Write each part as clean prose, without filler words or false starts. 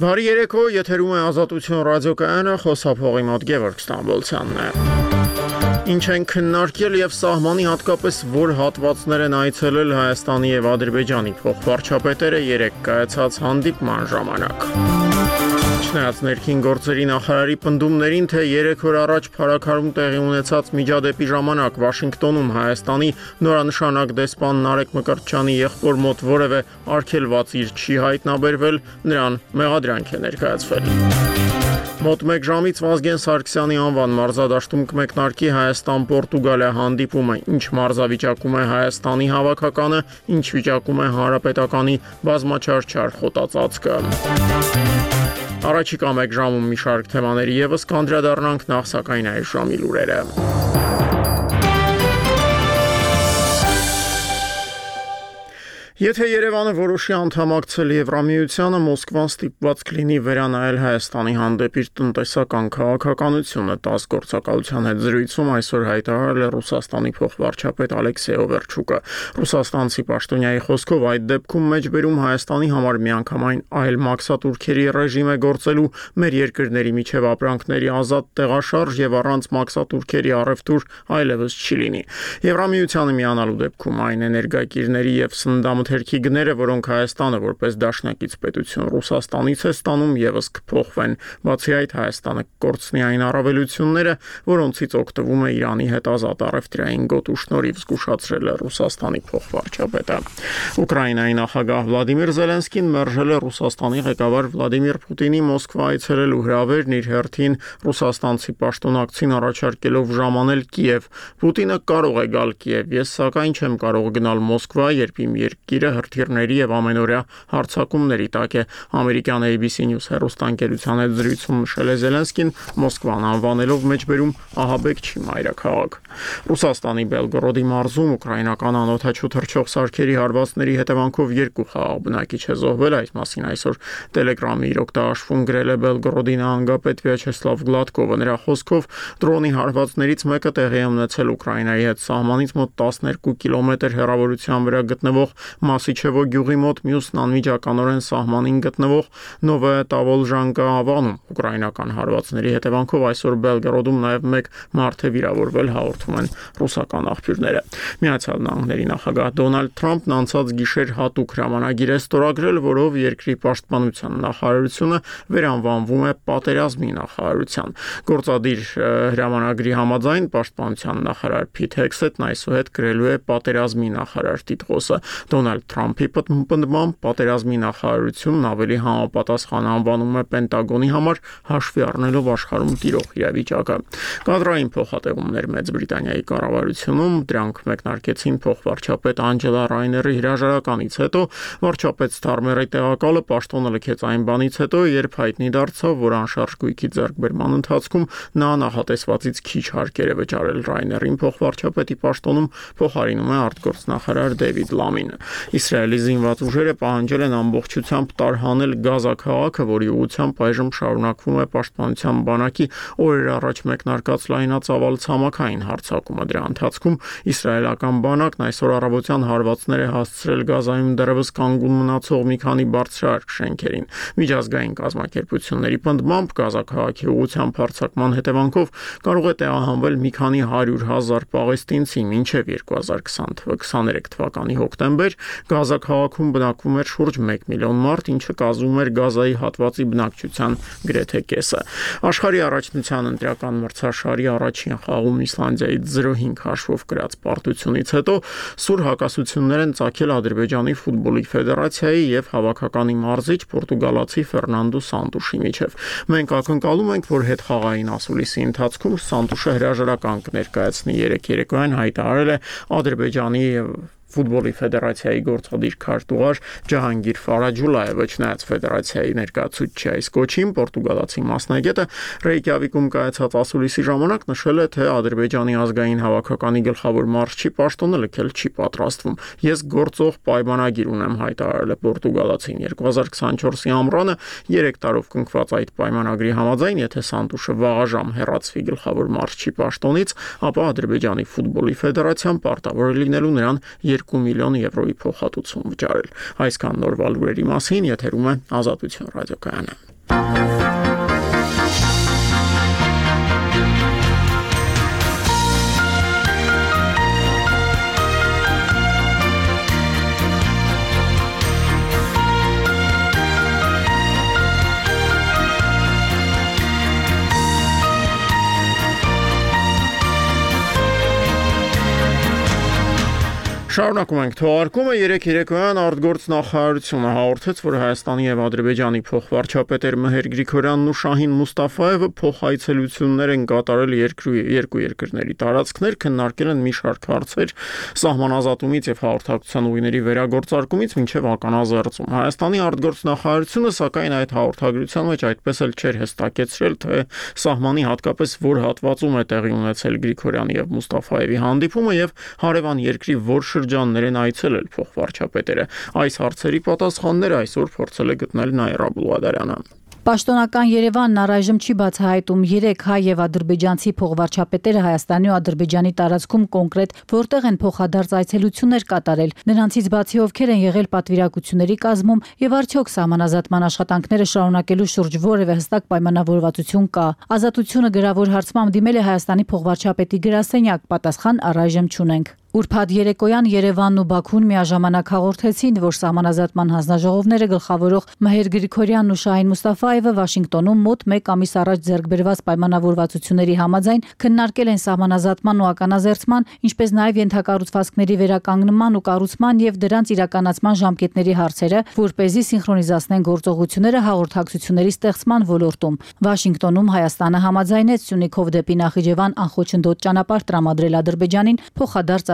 Բարի երեկո, եթերում է Ազատություն ռադիոկայանը, խոսափողի մոտ Գևորգ Ստամբոլցյանն է։ Ինչ են քննարկել եւ սահմանի հատկապես որ հատվածներ են այցելել Հայաստանի եւ Ադրբեջանի փոխվարչապետերը երեկ կայացած հանդիպման ժամանակ։ Չնայած ներքին գործերի նախարարի պնդումներին, թե 3 օր առաջ Փարաքարում տեղի ունեցած միջադեպի ժամանակ Վաշինգտոնում Հայաստանի նորանշանակ դեսպան Նարեկ Մկրտչյանի եղբոր մոտ որևէ արգելված իր չի հայտնաբերվել, նրան մեղադրանք է ներկայացվել։ Մոտ 1 ժամից Վազգեն Սարգսյանի անվան մարզադաշտում կմեկնարկի Հայաստան-Պորտուգալիա հանդիպումը, ինչ մարզավիճակում է Հայաստանի հավաքականը, ինչ վիճակում է հանրապետականի բազմաչարչար խոտածածկը։ Առաջիկա 1 ժամում մի շարք թեմաների եւս կանդրադառնանք, նախ սակայն այս ժամի լուրերը։ Եթե Երևանը որոշի անդամակցել Եվրամիությանը, Մոսկվան ստիպված կլինի վերանայել Հայաստանի հանդեպ իր տնտեսական քաղաքականությունը, 10 գործակալության հետ զրույցում այսօր հայտարարել է Ռուսաստանի փոխվարչապետ Ալեքսեյ Օվերչուկը։ Ռուսաստանցի պաշտոնյայի խոսքով այդ դեպքում մեջբերում Հայաստանի համար միանգամայն այլ մաքսատուրքերի ռեժիմ է գործելու, մեր երկրների միջև ապրանքների ազատ տեղաշարժ եւ առանց մաքսատուրքերի առևտուր այլևս չի լինի։ Եվրամիությանը միանալու դեպքում այն էներգակիրների եւ սննդամթերքի գները, որոնք Հայաստանը որպես դաշնակից պետություն Ռուսաստանից է ստանում, եւս կփոխվեն։ Բացի այդ, Հայաստանը կկորցնի այն առավելությունները, որոնցից օգտվում է Իրանի հետ ազատ առևտրային գոտու շնորհիվ, զգուշացրել է Ռուսաստանի փոխվարչապետը։ Ուկրաինայի նախագահ Վլադիմիր Զելենսկին մերժել է Ռուսաստանի ղեկավար Վլադիմիր Պուտինի Մոսկվա այցելելու հրավերն, իր հերթին ռուսաստանցի պաշտոնակցին առաջարկելով ժամանել Կիև։ Պուտինը կարող է գալ Կիև, ես սակայն չեմ կարող գնալ Մոսկվա, երբ իմ երկիրը հրթիռների եւ ամենօրյա հարձակումների տակ է, ամերիկյան ABC News հեռուստաընկերության հետ զրույցում նշել է Զելենսկին, Մոսկվան անվանելով մեջբերում ահաբեկչի մայրաքաղաք։ Ռուսաստանի Բելգորոդի մարզում ուկրաինական անօդաչու թռչող սարքերի հարվածների հետևանքով 2 խաղաղ բնակիչ է զոհվել, այս մասին այսօր Telegram-ի իր օգտաաշվում գրել է Բելգորոդի նահանգապետ Վյաչեսլավ Գլադկովը։ Նրա խոսքով դրոնի հարվածներից մեկը տեղի է ունեցել Ուկրաինայի հետ սահմանից մոտ 12 կիլոմետր հեռավորության վրա գտնվող Մասիչևո գյուղի մոտ, մյուսն անմիջականորեն սահմանին գտնվող Նովոյ Տավոլժանկա ավանում։ Ուկրաինական հարվածների հետևանքով այսօր Բելգորոդում նաև 1 մարդ է վիրավորվել, հաղորդում են ռուսական աղբյուրները։ Միացյալ Նահանգների նախագահ Դոնալդ Թրամփն անցած գիշեր հատուկ հրամանագիր է ստորագրել, որով երկրի պաշտպանության նախարարությունը վերանվանվում է պատերազմի նախարարության։ Գործադիր հրամանագրի համաձայն պաշտպանության նախարար Փիթ Հեքսեթն այսուհետ գրելու է պատերազմի նախարար տիտղոսը։ Դոնալդ Թրամփի պնդմամբ պատերազմի նախարարությունն ավելի համապատասխան անվանում է Պենտագոնի համար, հաշվի առնելով աշխարհում տիրող իրավիճակը։ Կադրային փոխհատեղումներ Մեծ Բրիտանիայի կառավարությունում, դրանք մեկնարկեցին փոխվարչապետ Անջելա Ռայների հրաժարականից հետո, վարչապետ Սթարմերի տեղակալը պաշտոնը լքեց այն բանից հետո, երբ հայտնի դարձավ, որ անշարժ գույքի ձեռքբերման ընթացքում նա նախատեսվածից քիչ հարկեր է վճարել Ռայներին, փոխվարչապետի պաշտոնում փոխարինում է արտգործնախարար Դեվիդ Լամին։ Իսրայելի զինված ուժերը պահանջել են ամբողջությամբ տարհանել Գազա քաղաքը, որի ուղղությամբ այժմ շարունակվում է պաշտպանության բանակի օրեր առաջ մեկնարկած լայնածավալ ցամաքային հարձակումը։ Դրա ընթացքում իսրայելական բանակն այսօր առավոտյան հարվածներ է հասցրել Գազայում դեռևս կանգուն մնացող մի քանի բարձրահարկ շենքերին։ Միջազգային կազմակերպությունների պնդմամբ Գազա քաղաքի ուղղությամբ հարձակման հետևանքով կարող է տեղահանվել մի քանի 100,000 պաղեստինցի, մինչև 2023 թվականի հոկտեմբեր Գազա քաղաքում բնակվում էր շուրջ 1 միլիոն մարդ, ինչը կազմում էր Գազայի հատվածի բնակչության գրեթե կեսը։ Աշխարհի առաջնության ընտրական մրցաշարի առաջին խաղում Իսլանդիայից 0-5 հաշվով կրած պարտությունից հետո սուր հակասություններ են ծագել Ադրբեջանի ֆուտբոլի ֆեդերացիայի եւ հավաքականի մարզիչ պորտուգալացի Ֆերնանդո Սանտուշի միջև։ Մենք ակնկալում ենք, որ հետխաղային ասուլիսի ընթացքում Սանտուշը հրաժարական կներկայացնի, երեկոյան հայտարարել է Ադրբեջանի ֆուտբոլի ֆեդերացիայի գործադիր քարտուղար Ջահանգիր Ֆարաջուլայևը։ Չնայած ֆեդերացիայի ներկայացուցիչի այս կոչին, պորտուգալացի մասնագետը Ռեյկյավիկում կայացած ասուլիսի ժամանակ նշել է, թե Ադրբեջանի ազգային հավաքականի գլխավոր մարզչի պաշտոնը լքել չի պատրաստվում։ Ես գործող պայմանագիր ունեմ, հայտարարել է պորտուգալացին։ 2024-ի ամռանը 3 տարով կնքված այդ պայմանագրի համաձայն, եթե Սանտուշը վաղաժամ հեռացվի գլխավոր մարզչի պաշտոնից, ապա Ադրբեջանի ֆուտբոլի ֆեդերացիան պարտավոր է լինելու նրան 2 միլիոն եվրոյի փոխհատուցում վճարել։ Այսքան նորվա լուրերի մասին եթերում է Ազատություն ռադիոկայանը։ Շարունակում ենք թողարկումը 3 երեկոյան արտգործնախարարությունը հաղորդեց, որ Հայաստանի եւ Ադրբեջանի փոխվարչապետեր Մեհեր Գրիգորյանն ու Շահին Մուստաֆայևը փոխայցելություններ են կատարել երկու երկրների տարածքներ, քննարկել են մի շարք հարցեր սահմանազատումից եւ հաղորդակցության ուղիների վերագործարկումից մինչեւ ականազերծում։ Հայաստանի արտգործնախարարությունը սակայն այդ հաղորդագրության մեջ այդպես էլ չէր հստակեցրել, թե սահմանի հատկապես որ հատվածում է տեղի ունեցել Գրիգորյանի եւ Մուստաֆայևի հանդիպումը եւ հարևան երկրի որ շրջաններ են այցելել փոխվարչապետերը։ Այս հարցերի պատասխանները այսօր փորձել է գտնել Նաիրա Բուլղադարյանը։ Պաշտոնական Երևանն առայժմ չի բացահայտում 3 հայ եւ ադրբեջանցի փոխվարչապետերը Հայաստանի ու Ադրբեջանի տարածքում կոնկրետ որտեղ են փոխադարձ այցելություններ կատարել, նրանցից բացի ովքեր են եղել պատվիրակությունների կազմում եւ արդյոք սահմանազատման աշխատանքները շարունակելու շուրջ որևէ հստակ պայմանավորվածություն կա։ Ազատությունը գրավոր հարցմամբ դիմել է Հայաստանի փոխվարչապետի գրասենյակ, պատասխան առայժմ չունենք։ Ուրբաթ երեկոյան Երևանն ու Բաքուն միաժամանակ հաղորդեցին, որ սահմանազատման հանձնաժողովները գլխավորող Մեհեր Գրիգորյանն ու Շահին Մուստաֆայևը Վաշինգտոնում մոտ 1 ամիս առաջ ձեռք բերված պայմանավորվածությունների համաձայն քննարկել են սահմանազատման ու ականազերծման, ինչպես նաև ենթակառուցվածքների վերականգնման ու կառուցման եւ դրանց իրականացման ժամկետների հարցերը, որպեսզի սինխրոնիզացնեն գործողությունները հաղորդակցությունների ստեղծման ոլորտում։ Վաշինգտոնում Հայաստանը համաձայնեց Սյունիքով դեպի Նախիջևան անխոչնդոտ ճանապարհ տրամադրել Ադրբեջանին փոխադարձ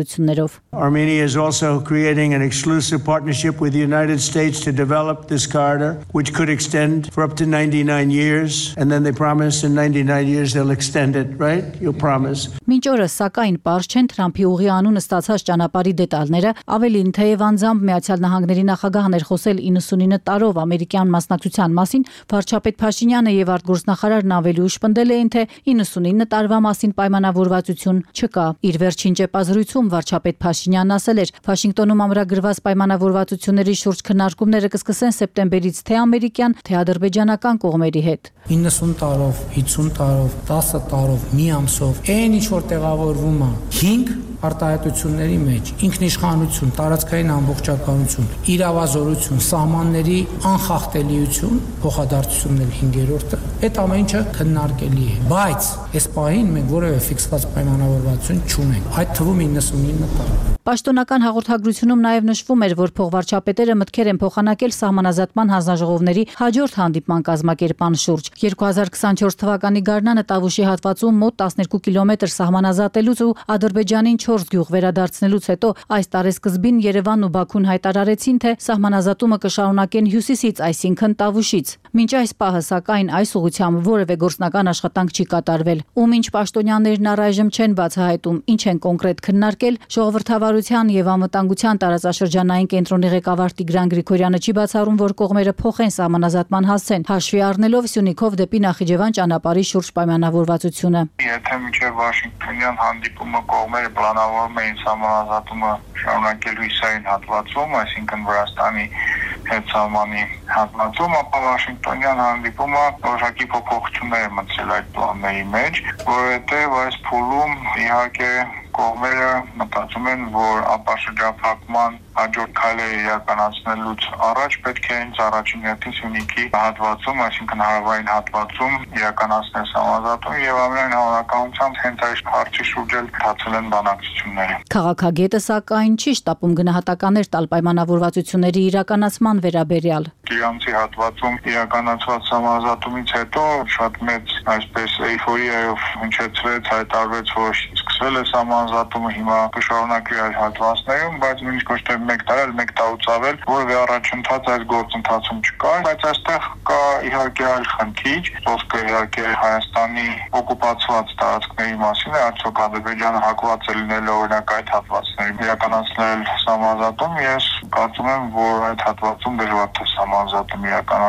Armenia is also creating an exclusive partnership with the United States to develop this corridor, which could extend for up to 99 years. And then they promise in 99 years they'll extend it, right? You'll promise. Մինչ օրս սակայն պարզ չեն Թրամփի ուղի անունը ստացած ճանապարհի դետալները, ավելին թեև անձամբ Միացյալ Նահանգների նախագահն էր խոսել 99 տարով ամերիկյան մասնակցության մասին, վարչապետ Փաշինյանը եւ արտգործնախարարն ավելի ուշ պնդել էին, թե 99 տարվա մասին պայմանավորվածություն չկա։ Իր վերջին ճեպազրույցում վարչապետ Փաշինյանն ասել էր, Վաշինգտոնում ամրագրված պայմանավորվածությունների շուրջ քննարկումները կսկսեն սեպտեմբերից թե ամերիկյան, թե ադրբեջանական կողմերի հետ։ 90 տարով, 50 տարով, 10 տարով, մի ամսով, այն ինչ որ տեղավորվում է 5 արտահայտությունների մեջ ինքնիշխանություն, տարածքային ամբողջականություն, իրավազորություն, սահմանների անխախտելիություն, փոխադարձություններ 5-րդը, այդ ամեն ինչը քննարկելի է, բայց այս պահին մենք որևէ ֆիքսված պայմանավորվածություն չունենք, այդ թվում 99 տարի։ Պաշտոնական հաղորդագրությունում նաև նշվում էր, որ փոխվարչապետերը մտքեր են փոխանակել սահմանազատման հանձնաժողովների հաջորդ հանդիպման կազմակերպման շուրջ։ 2024 թվականի գարնանը Տավուշի հատվածում մոտ 12 կիլոմետր սահմանազատելուց ու Ադրբեջանին 4 գյուղ վերադարձնելուց հետո այս տարեսկզբին Երևանն ու Բաքուն հայտարարեցին, թե սահմանազատումը կշարունակեն հյուսիսից, այսինքն Տավուշից։ Մինչ այս պահը, սակայն, այս ուղղությամբ որևէ գործնական աշխատանք չի կատարվել։ Ու մինչ պաշտոնյաներն առայժմ չեն բացահայտում, ինչ են կոնկրետ քննարկել, ժողովրդավարության եւ անվտանգության տարածաշրջանային կենտրոնի ղեկավար Տիգրան Գրիգորյանը չի բացառում, որ կողմերը փոխեն սահմանազատման հասցեն, հաշվի առնելով Սյունիքով դեպի Նախիջևան ճանապարհի շուրջ պայմանավորվածությունը։ Եթե մինչև Վաշինգտոնյան հանդիպումը կողմերը պլանավորում էին սահմանազատումը շարունակել հյուսային հատվածում, այսինքն Վրաստանի հետ սահմանի հատվածում, ապա Վաշինգտոնյան հանդիպումը որոշակի փոփոխություններ է մտցրել այդ պլանների մեջ, որովհետև այս փուլում իհարկե կողմերը մտածում են, որ ապաշրջափակման հաջորդ քայլերը իրականացնելուց առաջ պետք է հենց առաջին հերթին Սյունիքի հատվածում, այսինքն հարավային հատվածում իրականացնել սահմանազատում եւ ամենայն հավանականությամբ հենց այս հարցի շուրջ էլ ընթացել են բանակցությունները։ Քաղաքագետը սակայն չի շտապում գնահատականներ տալ պայմանավորվածությունների իրականացման վերաբերյալ։ Իրանցի հատվածում իրականացված սահմանազատումից հետո շատ մեծ այսպես էйֆորիայով հնչեցրեց, հայտարարվեց, որ սկսվել է սահմանազատումը, հիմա կշարունակվի այս հատվածներում, բայց նույնիսկ ոչ թե 1 տարի, այլ 1 տարուց ավել, որևէ առաջընթաց այս գործընթացում չկա, բայց այստեղ կա իհարկե այլ խնդիր, խոսքը իհարկե Հայաստանի օկուպացված տարածքների մասին է, արդյոք Ադրբեջանը հակված է լինել օրինակ այդ հատվածներում իրականացնել սահմանազատում, ես կարծում եմ, որ այդ հատվածում դժվար թե սահմանազատում իրականացվի։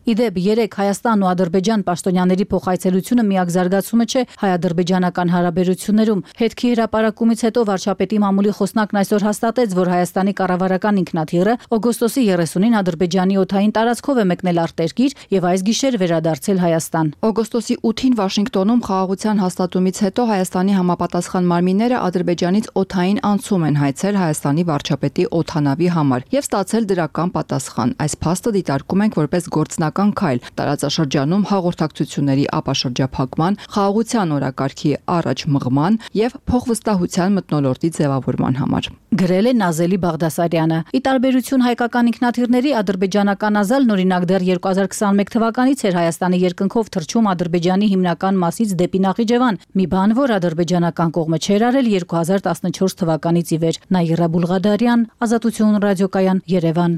Իդեպ 3 Հայաստան ու Ադրբեջան պաշտոնյաների փոխայցելությունը միակ զարգացումը չէ հայ-ադրբեջանական հարաբերություններում։ Հետքի հրապարակումից հետո վարչապետի մամուլի խոսնակն այսօր հաստատեց, որ Հայաստանի կառավարական ինքնաթիռը օգոստոսի 30-ին Ադրբեջանի օդային տարածքով է մեկնել արտերկիր եւ այս գիշեր վերադարձել Հայաստան։ Օգոստոսի 8-ին Վաշինգտոնում խաղաղության հաստատումից հետո Հայաստանի համապատասխան մարմինները Ադրբեջանից օդային անցում են հայցել Հայաստանի վարչապետի օդանավի համար եւ ստացել դրական պատասխան։ Այս փաստը դիտարկում ենք որպես գործնական քայլ տարածաշրջանում հաղորդակցությունների ապաշրջափակման, խաղաղության օրակարգի առաջ մղման եւ փոխվստահության մթնոլորտի ձևավորման համար։ Գրել է Նազելի Բաղդասարյանը։ Ի տարբերություն հայկական ինքնաթիռների ադրբեջանական ազալն օրինակ դեռ 2021 թվականից էր Հայաստանի երկնքով թռչում Ադրբեջանի հիմնական մասից դեպի Նախիջևան, մի բան, որ ադրբեջանական կողմը չէր արել 2014 թվականից ի վեր։ Նաիրա Բուլղադարյան, Ազատություն ռադիոկայան, Երևան։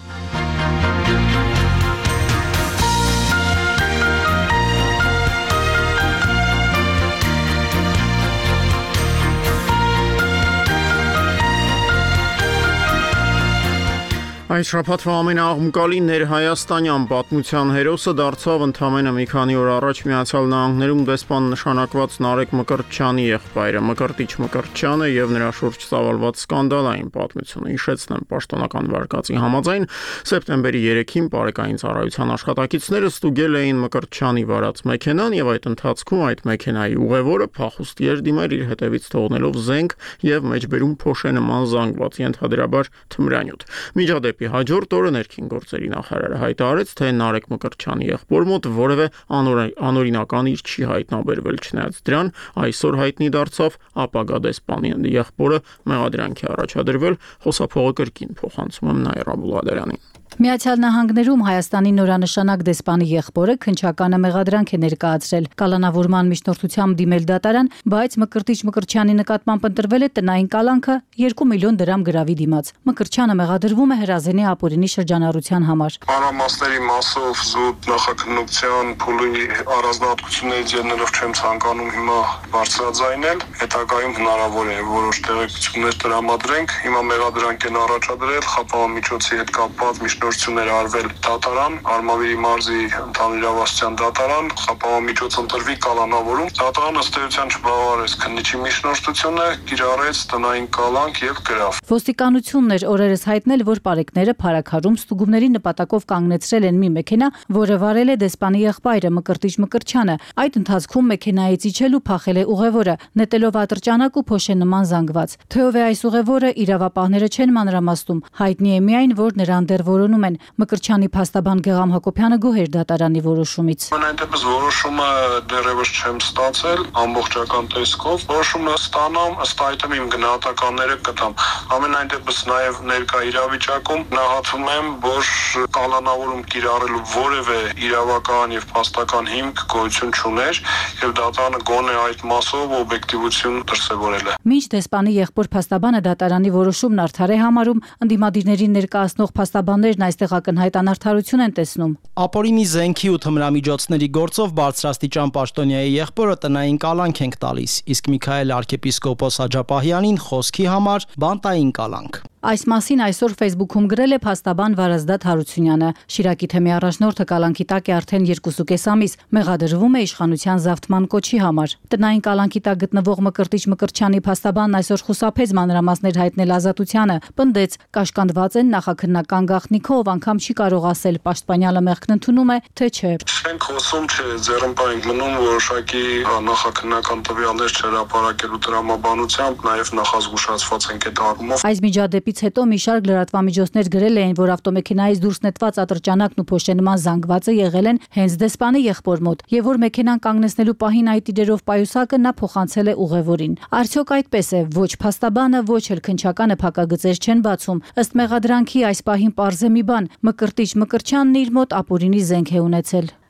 Այս շաբաթվա ամենաաղմկալի ներհայաստանյան պատմության հերոսը դարձավ ընդամենը մի քանի օր առաջ Միացյալ Նահանգներում դեսպան նշանակված Նարեկ Մկրտչյանի եղբայրը Մկրտիչ Մկրտչյանը եւ նրա շուրջ ծավալված սկանդալային պատմությունը։ Հիշեցնեմ, պաշտոնական վարկածի համաձայն սեպտեմբերի 3-ին բարեկային ծառայության աշխատակիցները ստուգել էին Մկրտչյանի վարած մեքենան եւ այդ ընթացքում այդ մեքենայի ուղևորը փախուստի էր դիմել իր հետևից թողնելով զենք եւ մեջբերում փոշե նման զանգված ենթադրաբար թմրանյութ։ Միջադեպի հաջորդ օրը ներքին գործերի նախարարը հայտարարեց, թե Նարեկ Մկրտչյանի եղբոր մոտ որևէ անօրինական իր չի հայտնաբերվել, չնայած դրան այսօր հայտնի դարձավ ապագա դեսպանի եղբորը մեղադրանքի առաջադրվել, խոսափողը կրկին փոխանցում եմ Նաիրա Բուլղադարյանին։ Միացյալ Նահանգներում Հայաստանի նորանշանակ դեսպանի եղբորը քննչականը մեղադրանք է ներկայացրել։ Կալանավորման միջնորդությամբ դիմել դատարան, բայց Մկրտիչ Մկրտչյանի նկատմամբ ընտրվել է տնային կալանքը 2 միլիոն դրամ գրավի դիմաց։ Մկրտչյանը մեղադրվում է հրազենի ապօրինի շրջանառության համար։ Մանրամասների մասով զուտ նախաքննության փուլի առանձնահատկություններից ելնելով չեմ ցանկանում հիմա բարձրաձայնել, հետագայում հնարավոր է որոշ տեղեկություններ տրամադրենք։ Հիմա մեղադրանք են առաջադրել խափանմիջոցի հետ կապված նորություններ արվել դատարան, Արմավիրի մարզի ընդհանուր իրավասության դատարան, խափանմիջոց ընտրվի կալանավորում, դատարանը ըստ էության չբավարարեց քննիչի միջնորդությունը, կիրառեց տնային կալանք եւ գրավ։ Ոստիկանությունն էր օրերս հայտնել, որ պարեկները Փարաքարում ստուգումների նպատակով կանգնեցրել են մի մեքենա, որը վարել է դեսպանի եղբայրը Մկրտիչ Մկրտչյանը։ Այդ ընթացքում մեքենայից իջել ու փախել է ուղևորը, նետելով ատրճանակ ու փոշե նման զանգված։ Թե ով է այս ուղևորը, իրավապահները չեն մանրամասնում։ Հայտնի է միայն, որ նրան դեռ որոնում են։ Մկրտչյանի փաստաբան Գեղամ Հակոբյանը գոհ էր դատարանի որոշումից։ Այնտեղս որոշումը դեռևս չեմ ստացել ամբողջական տեսքով, որոշումը ստանամ, ըստ այդմ իմ գնահատականները կտամ։ Ամենայն դեպս նաև ներկա իրավիճակում նահատում եմ, որ կալանավորում կիրառելու որևէ իրավական եւ փաստական հիմք գոյություն չուներ եւ դատարանը գոնե այդ մասով օբյեկտիվություն դրսեւորել է։ Մինչ դեսպանի եղբոր փաստաբանը դատարանի որոշումն արդար է համարում, ընդդիմադիրներին ներկայացնող փաստաբաններն այստեղ ակնհայտ անարդարություն են տեսնում։ Ապօրինի զենքի ու թմրամիջոցների գործով բարձրաստիճան պաշտոնյայի եղբորը տնային կալանք ենք տալիս, իսկ Միքայել arczepiskopos Աջապահյանին խոսքի համար բանտային կալանք։ Այս մասին այսօր Facebook-ում գրել է փաստաբան Վարազդատ Հարությունյանը։ Շիրակի թեմի առաջնորդը կալանքի տակ է արդեն 2.5 ամիս, մեղադրվում է իշխանության զավթման կոչի համար։ Տնային կալանքի տակ գտնվող Մկրտիչ Մկրտչյանի փաստաբանն այսօր խուսափեց մանրամասներ հայտնել Ազատությանը, պնդեց, կաշկանդված են նախաքննական գաղտնիքով, անգամ չի կարող ասել պաշտպանյալը մեղքն ընդունում է, թե չէ։ Չենք խոսում, չէ, ձեռնպահ ենք մնում որոշակի նախաքննական տվյալներ չհրապարակելու տրամաբանությամբ, նաև նախազգուշացված ենք այդ առումով։ Այս միջադեպից հետո մի շարք լրատվամիջոցներ գրել էին, որ ավտոմեքենայից դուրս նետված ատրճանակն ու փոշենման զանգվածը եղել են հենց դեսպանի եղբոր մոտ, եւ որ մեքենան կանգնեցնելու պահին այդ իրերով պայուսակը նա փոխանցել է ուղևորին։ Արդյոք այդպես է, ոչ փաստաբանը, ոչ էլ քննչականը փակագծեր չեն բացում։ Ըստ մեղադրանքի այս պահին պարզ է մի բան՝ Մկրտիչ Մկրտչյանն իր մոտ ապօրինի զենք է ունեցել։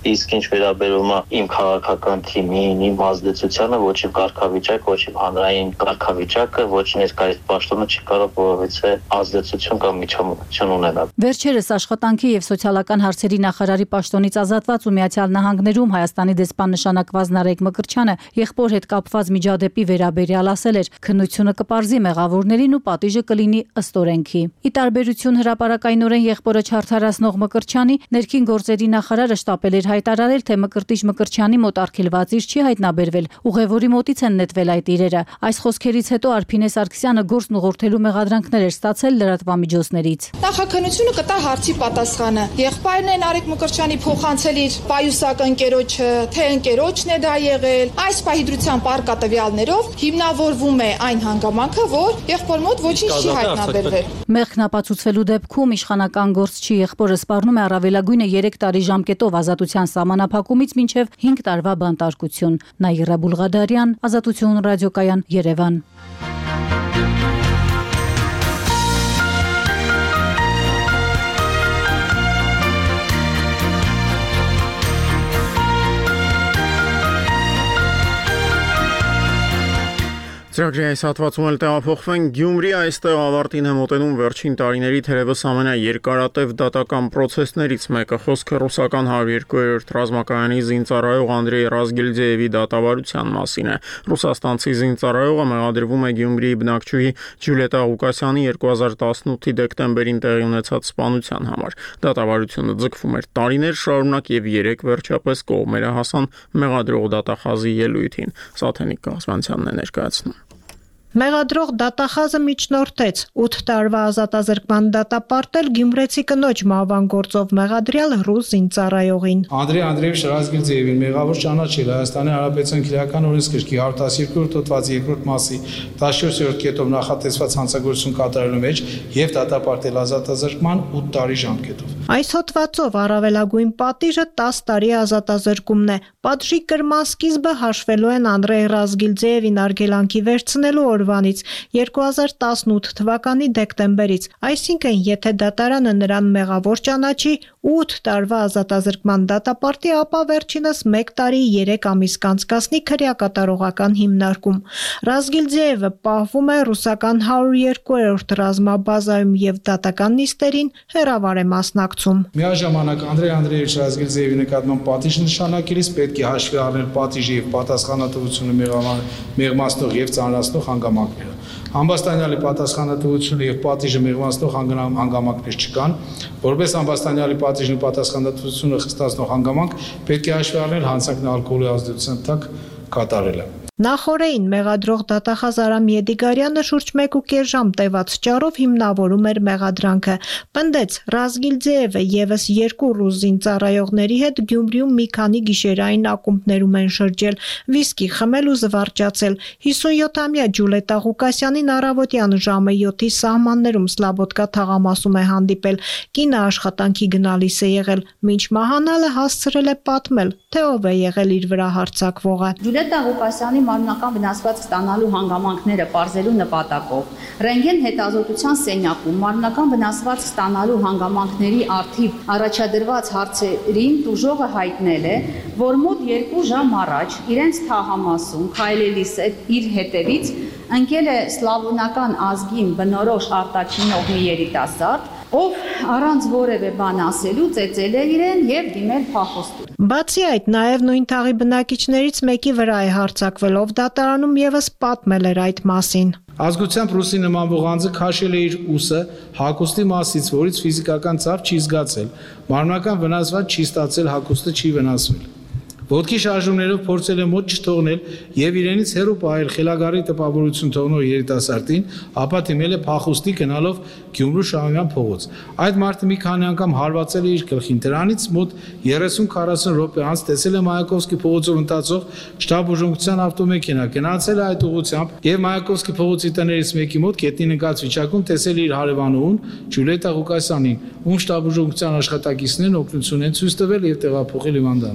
Իսկ ինչ վերաբերում է իմ քաղաքական թիմին, իմ ազդեցությանը, ոչ իմ կարգավիճակը, ոչ իմ հանրային կարգավիճակը, ոչ ներկայիս պաշտոնը չի կարող որևէ ազդեցություն կամ միջամտություն ունենալ։ Վերջերս աշխատանքի եւ սոցիալական հարցերի նախարարի պաշտոնից ազատված ու Միացյալ Նահանգներում Հայաստանի դեսպան նշանակված Նարեկ Մկրտչյանը եղբոր հետ կապված միջադեպի վերաբերյալ ասել էր. քննությունը կպարզի մեղավորներին ու պատիժը կլինի ըստ օրենքի։ Ի տարբերություն հրապարակայնորեն եղբորը չարդարացնող Մկրտչյանի, ներքին գործերի նախարարը շտապել էր հայտարարել, թե Մկրտիչ Մկրտչյանի մոտ արգելված իր չի հայտնաբերվել, ուղևորի մոտից են նետվել այդ իրերը։ Այս խոսքերից հետո Արփինե Սարգսյանը գործն ուղղորդելու մեղադրանքներ էր ստացել լրատվամիջոցներից։ Նախաքննությունը կտա հարցի պատասխանը։ Եղբայրն է Նարեկ Մկրտչյանի փոխանցել իր պայուսակ ընկերոջը, թե ընկերոջն է դա եղել։ Այս պահիդրության պարկատվյալներով հիմնավորվում է այն հանգամանքը, որ եղբոր մոտ ոչինչ չի հայտնաբերվել։ Մեղքն ապացուցվելու դեպքում իշխանական գործչի եղբորը սպառնում է առավելագույնը 3 տարի ժամկետով ազատության սահմանափակումից մինչև 5 տարվա բանտարկություն։ Նաիրա Բուլղադարյան, Ազատություն ռադիոկայան, Երևան։ Ծրագրի այս հատվածում էլ տեղափոխվենք Գյումրի, այստեղ ավարտին է մոտենում վերջին տարիների թերևս ամենաերկարատև դատական պրոցեսներից մեկը, խոսքը ռուսական 102-րդ ռազմակայանի զինծառայող Անդրեյ Ռազգիլդեևի դատավարության մասին է։ Ռուսաստանցի զինծառայողը մեղադրվում է Գյումրիի բնակչուհի Ջուլիետա Ղուկասյանի 2018-ի դեկտեմբերին տեղի ունեցած սպանության համար։ Դատավարությունը ձգվում էր տարիներ շարունակ եւ 3 վերջապես կողմերը հասան մեղադրող դատախազի ելույթին։ Սաթենիկ Կասմանյանն է ներկայացնում։ Մեղադրող դատախազը միջնորդեց 8 տարվա ազատազրկման դատապարտել գյումրեցի կնոջ մահվան գործով մեղադրյալ ռուս զինծառայողին։ Անդրեյ Անդրեևիչ Ռազգիլդեևին մեղավոր ճանաչել Հայաստանի Հանրապետության քրեական օրենսգրքի 112-րդ հոդվածի 2-րդ մասի 14-րդ կետով նախատեսված հանցագործություն կատարելու մեջ եւ դատապարտել ազատազրկման 8 տարի ժամկետով։ Այս հոդվածով առավելագույն պատիժը 10 տարի ազատազրկումն է։ Պատժի կրման սկիզբը հաշվելու են Անդրեյ Ռազգիլդեևին արգելանքի վերցնելու օրվանից 2018 թվականի դեկտեմբերից, այսինքն եթե դատարանը նրան մեղավոր ճանաչի 8 տարվա ազատազրկման դատապարտի, ապա վերջինս 1 տարի 3 ամիս կանցկացնի քրեակատարողական հիմնարկում։ Ռազգիլդեևը պահվում է ռուսական 102-րդ ռազմաբազայում եւ դատական նիստերին հեռավար է մասնակցում։ Միաժամանակ Անդրեյ Անդրեևիչ Ռազգիլդեևի նկատմամբ պատիժ նշանակելիս պետք է հաշվի առնել պատիժի եւ պատասխանատվությունը մեղմացնող եւ ծանրացնող հանգամանքները։ Ամբաստանյալի պատասխանատվությունը եւ պատիժը մեղմացնող հանգամանքներ չկան, որպես ամբաստանյալի պատիժն ու պատասխանատվությունը խստացնող հանգամանք պետք է հաշվի առնել հանցանքն ալկոհոլի ազդեցության տակ կատարելը։ Նախորդին մեղադրող դատախազ Արամ Եդիգարյանը շուրջ 1.5 ժամ տևած ճարով հիմնավորում էր մեղադրանքը։ Պնդեց Ռազգիլդեևը եւս 2 ռուս զինծառայողների հետ Գյումրիում մի քանի գիշերային ակումբներում են շրջել, վիսկի խմել ու զվարճացել։ 57-ամյա Ջուլիետա Ղուկասյանին առավոտյան ժամը 7-ի սահմաններում Սլաբոդկա թաղամասում է հանդիպել։ Կինը աշխատանքի գնալիս է եղել, մինչ մահանալը հասցրել է պատմել, թե ով է եղել իր վրա հարձակվողը։ Ջուլիետա Ղուկասյանի մարմնական վնասվածք ստանալու հանգամանքները պարզելու նպատակով ռենտգեն հետազոտության սենյակում մարմնական վնասվածք ստանալու հանգամանքների առթիվ առաջադրված հարցերին տուժողը հայտնել է, որ մոտ 2 ժամ առաջ իրենց թաղամասում քայլելիս իր հետևից ընկել է սլավոնական ազգին բնորոշ արտաքինող մի երիտասարդ, ով առանց որևէ բան ասելու ծեծել է իրեն եւ դիմել փախոստի։ Բացի այդ, նաև նույն թաղի բնակիչներից մեկի վրա է հարձակվել, ով դատարանում եւս պատմել էր այդ մասին։ Ազգությամբ ռուսի նմանվող անձը քաշել է իր ուսը հագուստի մասից, որից ֆիզիկական ցավ չի զգացել։ Մարմնական վնասված չի ստացել, հագուստը չի վնասվել։ Ոտքի շարժումներով փորձել է մոտ չթողնել եւ իրենից հեռու պահել խելագարի տպավորություն թողնող երիտասարդին, ապա դիմել է փախուստի գնալով Գյումրու Շահումյան փողոց։ Այդ մարդը մի քանի անգամ հարվածել է իր գլխին։ Դրանից մոտ 30-40 րոպե անց տեսել է Մայակովսկի փողոցով ընթացող շտաբ ուժունկության ավտոմեքենա, գնացել է այդ ուղղությամբ եւ Մայակովսկի փողոցի տներից մեկի մոտ գետնին ընկած վիճակում տեսել է իր հարևանուհուն Ջուլիետա Ղուկասյանին, ում շտաբ ուժունկության աշխատակիցներն օգնություն են ցույց տվել եւ տեղափոխել հիվանդանոց։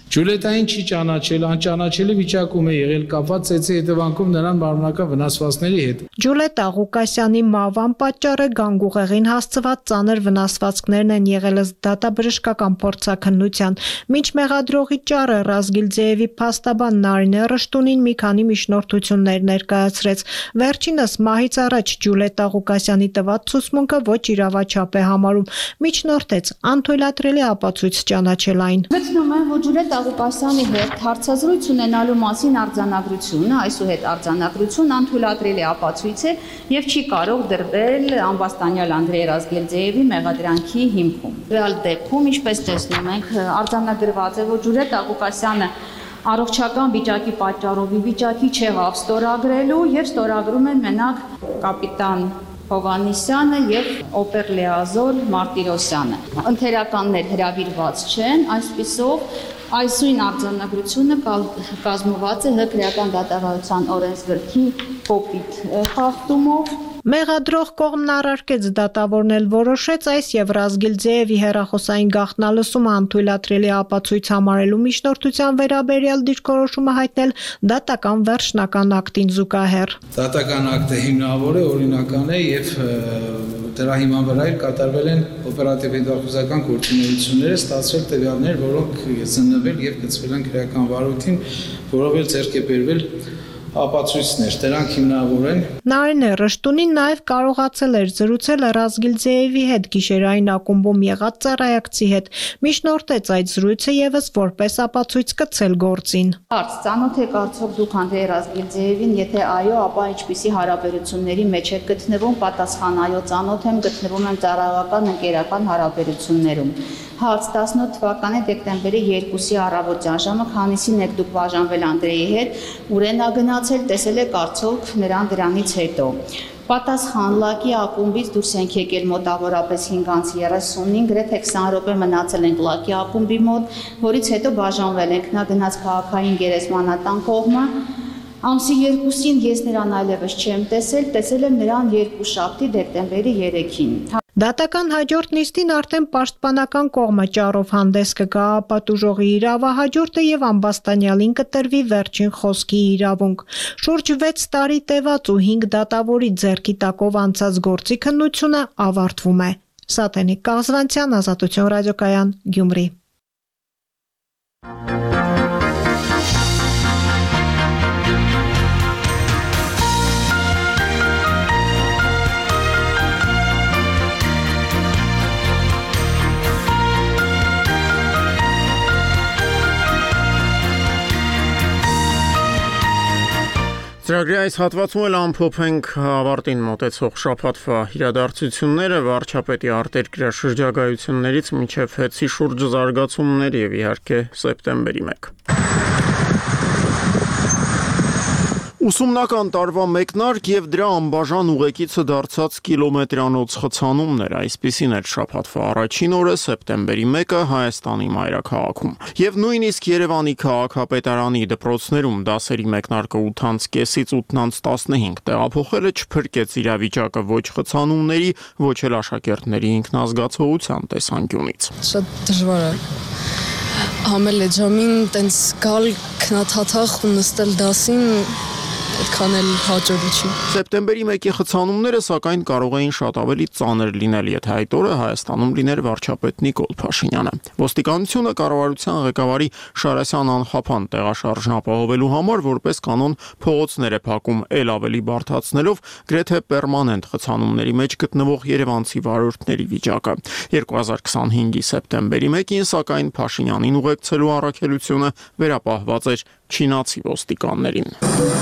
Ջուլիետային չի ճանաչել, անճանաչելի վիճակում է եղել, կապված ծեծի հետևանքով նրան մարմնական վնասվածքների հետ։ Ջուլիետա Ղուկասյանի մահվան պատճառը գանգուղեղին հասցված ծանր վնասվածքներն են եղել ըստ դատաբժշկական փորձաքննության։ Մինչ մեղադրողի ճառը Ռազգիլձեևի փաստաբան Նարինե Ռշտունին մի քանի միջնորդություններ ներկայացրեց։ Վերջինս մահից առաջ Ջուլիետա Ղուկասյանի տված ցուցմունքը ոչ իրավաչափ է համարում։ Միջնորդեց անթույլատրելի ապացույց ճանաչել այն։ Գտնում եմ, որ Ջուլիետա Ղուկասյանի հետ հարցազրույց ունենալու մասին արձանագրությունը, այսուհետ արձանագրություն անթույլատրելի ապացույց է եւ չի կարող դրվել ամբաստանյալ Անդրեյ Ռազգիլձեևի մեղադրանքի հիմքում։ Ռեալ դեպքում, ինչպես տեսնում ենք, արձանագրված է, որ Ջուլիետա Ղուկասյանը առողջական վիճակի պատճառով վիճակի չեղավ ստորագրելու եւ ստորագրում են մենակ կապիտան Հովանիսյանը եւ օպերլեազոր Մարտիրոսյանը։ Ընթերականներ հրավիրված չեն, այսպիսով այսույն արձանագրությունը կազմված է հրեական դատավարության օրենսգրքի կոպիտ խախտումով։ Մեղադրող կողմն առարկեց դատավորն որոշեց այս եւ Ռազգիլձեևի հեռախոսային գաղտնալսումը անթույլատրելի ապացույց համարելու միջնորդության վերաբերյալ դիրքորոշումը հայտնել դատական վերջնական ակտին զուգահեռ։ Դատական ակտը հիմնավոր է, օրինական է եւ դրա հիման վրա կատարվել են օպերատիվ հետախուզական գործունեությունները, ստացվել տվյալներ, որոնք զննվել եւ գծվել են քրեական վարույթին, որով էլ ձեռք է բերվել ապացույցներ, դրանք հիմնավոր են։ Նարինե Ռշտունին նաև կարողացել էր զրուցել Ռազգիլձեևի հետ գիշերային ակումբում եղած ծառայակցի հետ։ Միջնորդեց այդ զրույցը եւս որպես ապացույց կցել գործին։ Հարց. Ծանոթ եք արդյոք դուք Անդրեյ Ռազգիլձեևին, եթե այո, ապա ինչպիսի հարաբերությունների մեջ եք գտնվում, պատասխան այո, ծանոթ եմ, գտնվում եմ ծառայական ընկերական հարաբերություններում։ Հարց. 18 թվականի դեկտեմբերի 2-ի առավոտյան ժամը քանիսին եք դուք բաժանվել Անդրեյի հետ, ուրեն ա գնացել, տեսել եք արդյոք նրան դրանից հետո։ Պատասխան. Լակի ակումբից դուրս ենք եկել մոտավորապես 5:35, գրեթե 20 րոպե մնացել ենք Լակի ակումբի մոտ, որից հետո բաժանվել ենք, նա գնաց քաղաքային գերեզմանատան կողմը։ Ամսի 2-ին ես նրան այլևս չեմ տեսել եմ նրան երկուշաբթի դեկտեմբերի 3-ին։ Դատական հաջորդ նիստին արդեն պաշտպանական կողմը ճառով հանդես կգա, ապատուժողի իրավահաջորդը եւ ամբաստանյալին կտրվի վերջին խոսքի իրավունք։ Շուրջ 6 տարի տևած ու 5 դատավորի ձեռքի տակով անցած գործի քննությունը ավարտվում է։ Սաթենիկ Կազվանցյան, Ազատություն ռադիոկայան, Գյումրի։ Ծրագրի այս հատվածում էլ ամփոփենք ավարտին մոտեցող շաբաթվա իրադարձությունները, վարչապետի արտերկրյա շրջագայություններից մինչև հեծի շուրջ զարգացումներ եւ իհարկե սեպտեմբերի 1։ Ուսումնական տարվա մեկնարկ եւ դրա անբաժան ուղեկիցը դարձած կիլոմետրանոց խցանումներ, այսպիսին էր շաբաթվա առաջին օրը սեպտեմբերի 1-ը Հայաստանի մայրաքաղաքում։ Եվ նույնիսկ Երևանի քաղաքապետարանի դպրոցներում դասերի մեկնարկը 8:30-ից 8:15 տեղափոխելը չփրկեց իրավիճակը ոչ խցանումների, ոչ էլ աշակերտների ինքնազգացողության տեսանկյունից։ Շատ դժվար է համել այդ ժամին տենց գալ քնաթաթախ ու նստել դասին այդքան էլ հաջողի չի։ Սեպտեմբերի 1-ի խցանումները սակայն կարող էին շատ ավելի ծանր լինել, եթե այդ օրը Հայաստանում լիներ վարչապետ Նիկոլ Փաշինյանը։ Ոստիկանությունը կառավարության ղեկավարի Շարասյան անխափան տեղաշարժն ապահովելու համար որպես կանոն փողոցներ է փակում, ել ավելի բարդացնելով գրեթե պերմանենտ խցանումների մեջ գտնվող երևանցի վարորդների վիճակը։ 2025-ի սեպտեմբերի 1-ին սակայն Փաշինյանին ուղեկցելու առաքելությունը վերապահված էր չինացի ոստիկաններին։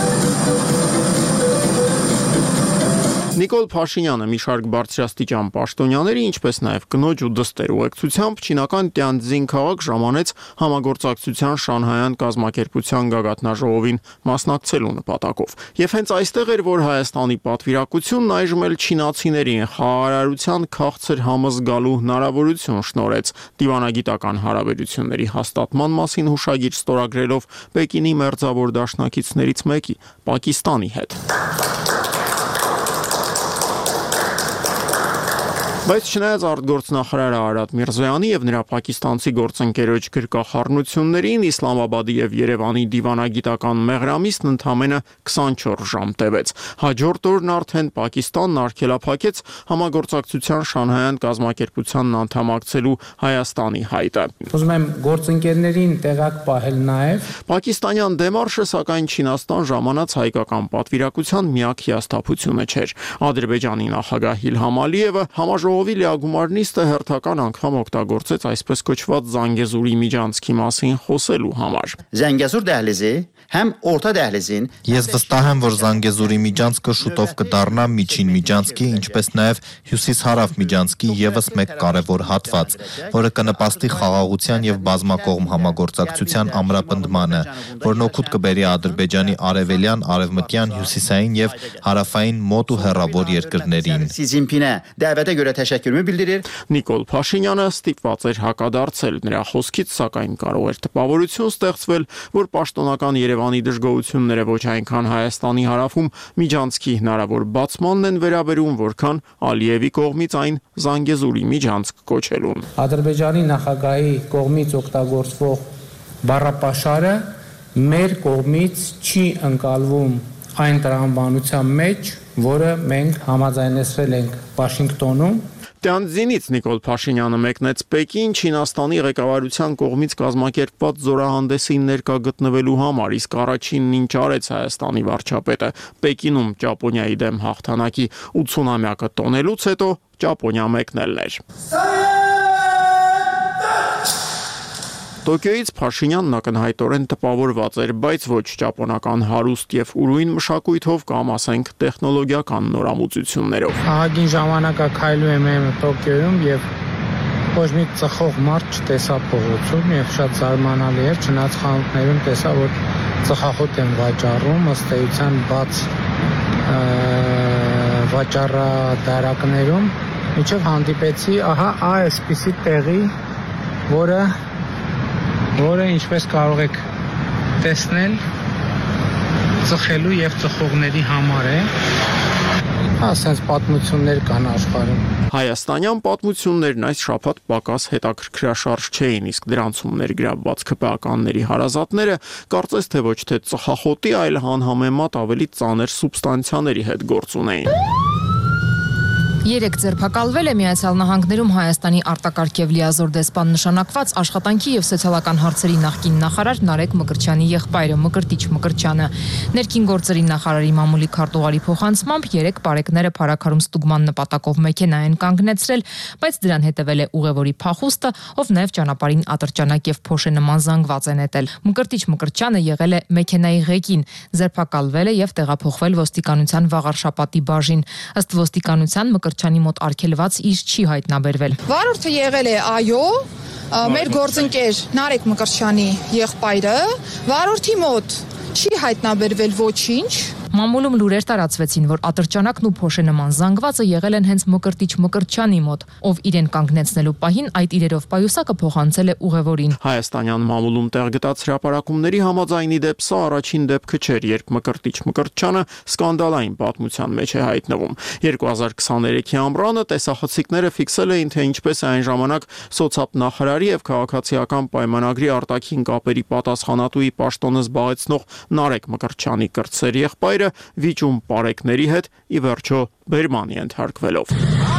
Նիկոլ Փաշինյանը մի շարք բարձրաստիճան պաշտոնյաների, ինչպես նաև կնոջ ու դստեր ուղեկցությամբ չինական Տյանձին քաղաք ժամանեց համագործակցության շանհայյան կազմակերպության գագաթնաժողովին մասնակցելու նպատակով։ Եվ հենց այստեղ էր, որ Հայաստանի պատվիրակությունն այժմ էլ չինացիներին խաղաղարարության քաղցր համը զգալու հնարավորություն շնորհեց դիվանագիտական հարաբերությունների հաստատման մասին հուշագիր ստորագրելով Պեկինի մերձավոր դաշնակիցներից մեկի՝ Պակիստանի հետ։ Բայց չնայած արտգործնախարար Արադ Միրզոյանի եւ նրա պակիստանցի գործընկերոջ գրկախառնություններին Իսլամաբադի եւ Երևանի դիվանագիտական մեղրամիսն ընդամենը 24 ժամ տևեց։ Հաջորդ օրն արդեն Պակիստանն արգելափակեց համագործակցության շանհայական կազմակերպությանն անդամակցելու Հայաստանի հայտը։ Ուզում եմ գործընկերներին տեղակ պահել նաեւ Պակիստանյան դեմարշը սակայն Չինաստան ժամանած հայկական պատվիրակության միակ հիասթափությունը չէր։ Ադրբեջանի նախագահ Իլհամ Ալիևը համաժողովի լիագումարնիստը հերթական անգամ օգտագործեց այսպես կոչված Զանգեզուրի միջանցքի մասին խոսելու համար։ Զանգեզուր դահլիզի համ օրտա դահլիզին Ես վստահ եմ, որ Զանգեզուրի միջանցքը շուտով կդառնա միջին միջանցքի, ինչպես նաև հյուսիս-հարավ միջանցքի եւս մեկ կարևոր հատված, որը կնպաստի խաղաղության եւ բազմակողմ համագործակցության ամրապնդմանը, որն օգուտ կբերի Ադրբեջանի արևելյան, արևմտյան, հյուսիսային եւ հարավային մոտ ու հեռավոր երկրներին։ Նիկոլ Փաշինյանը ստիպված էր հակադարձել, նրա խոսքից սակայն կարող էր տպավորություն ստեղծվել, որ պաշտոնական Երևանի դժգոհությունները ոչ այնքան Հայաստանի հարավում միջանցքի հնարավոր բացմանն են վերաբերում, որքան Ալիևի կողմից այն Զանգեզուրի միջանցք կոչելուն։ Ադրբեջանի նախագահի կողմից օգտագործվող բառապաշարը մեր կողմից չի ընկալվում այն տրամաբանության մեջ, որը մենք համաձայնեցրել ենք Վաշինգտոնում։ Տյանձինից Նիկոլ Փաշինյանը մեկնեց Պեկին Չինաստանի ղեկավարության կողմից կազմակերպված զորահանդեսին ներկա գտնվելու համար, իսկ առաջինն ինչ արեց Հայաստանի վարչապետը Պեկինում Ճապոնիայի դեմ հաղթանակի 80-ամյակը տոնելուց հետո Ճապոնիա մեկնելն էր։ Տոկիոյից Փաշինյանն ակնհայտորեն տպավորված էր, բայց ոչ ճապոնական հարուստ եւ ուրույն մշակույթով կամ ասենք տեխնոլոգիական նորամուծություններով։ Ահագին ժամանակակայլու եմ Տոկիոյում եւ ոչ մի ծխող մարդ չտեսա փողոցում եւ շատ զարմանալի էր, չնայած խանութներում տեսա, որ ծխախոտ են վաճառում, ըստ էության բաց վաճառադարակներում, ինչեւ հանդիպեցի, ահա այսպիսի տեղի, որը ինչպես կարող եք տեսնել ծխելու եւ ծխողների համար է։ Ասենց պատմություններ կան աշխարհում։ Հայաստանյան պատմություններն այս շաբաթ պակաս հետաքրքրաշարժ չէին, իսկ դրանցում ներգրավված ԿՊԱ-ականների հարազատները կարծես թե ոչ թե ծխախոտի, այլ հանհամեմատ ավելի ծանր սուբստանցիաների հետ գործ ունեին։ Երեք ձերբակալվել է Միացյալ Նահանգներում Հայաստանի արտակարգ եւ լիազոր դեսպան նշանակված աշխատանքի եւ սոցիալական հարցերի նախկին նախարար Նարեկ Մկրտչյանի եղբայրը Մկրտիչ Մկրտչյանը։ Ներքին գործերի նախարարի մամուլի քարտուղարի փոխանցմամբ երեք բարեկները փարաքարում ստուգման նպատակով մեքենա են կանգնեցրել, բայց դրան հետևել է ուղևորի փախուստը, ով նաեւ ճանապարհին ատրճանակ եւ փոշե նման զանգված է նետել։ Մկրտիչ Մկրտչյանը եղել է մեքենայի ղեկին, ձերբակալվել է եւ տեղափոխվել ոստիկանության Վաղարշապատի բաժին։ Ըստ ոստիկանության Մկրտչյանի մոտ արգելված իր չի հայտնաբերվել։ Վարորդը եղել է այո, մեր գործընկեր Նարեկ Մկրտչյանի եղբայրը, վարորդի մոտ չի հայտնաբերվել ոչինչ։ Մամուլում լուրեր տարածվեցին, որ ատրճանակն ու փոշե նման զանգվածը եղել են հենց Մկրտիչ Մկրտչյանի մոտ, ով իրեն կանգնեցնելու պահին այդ իրերով պայուսակը փոխանցել է ուղևորին։ Հայաստանյան մամուլում տեղ գտած հրապարակումների համաձայնի դեպ սա առաջին դեպքը չէր, երբ Մկրտիչ Մկրտչյանը սկանդալային պատմության մեջ է հայտնվում։ 2023-ի ամռանը տեսախցիկները ֆիքսել էին, թե ինչպես է այն ժամանակ սոցիալ նախարարի եւ քաղաքացիական պայմանագրի արտաքին կապերի պատասխանատուի պաշտոնը զբաղեցնող Նարեկ Մկրտչյանի կրտսեր եղբայրը վիճում պարեկների հետ ի վերջո բերման ենթարկվելով։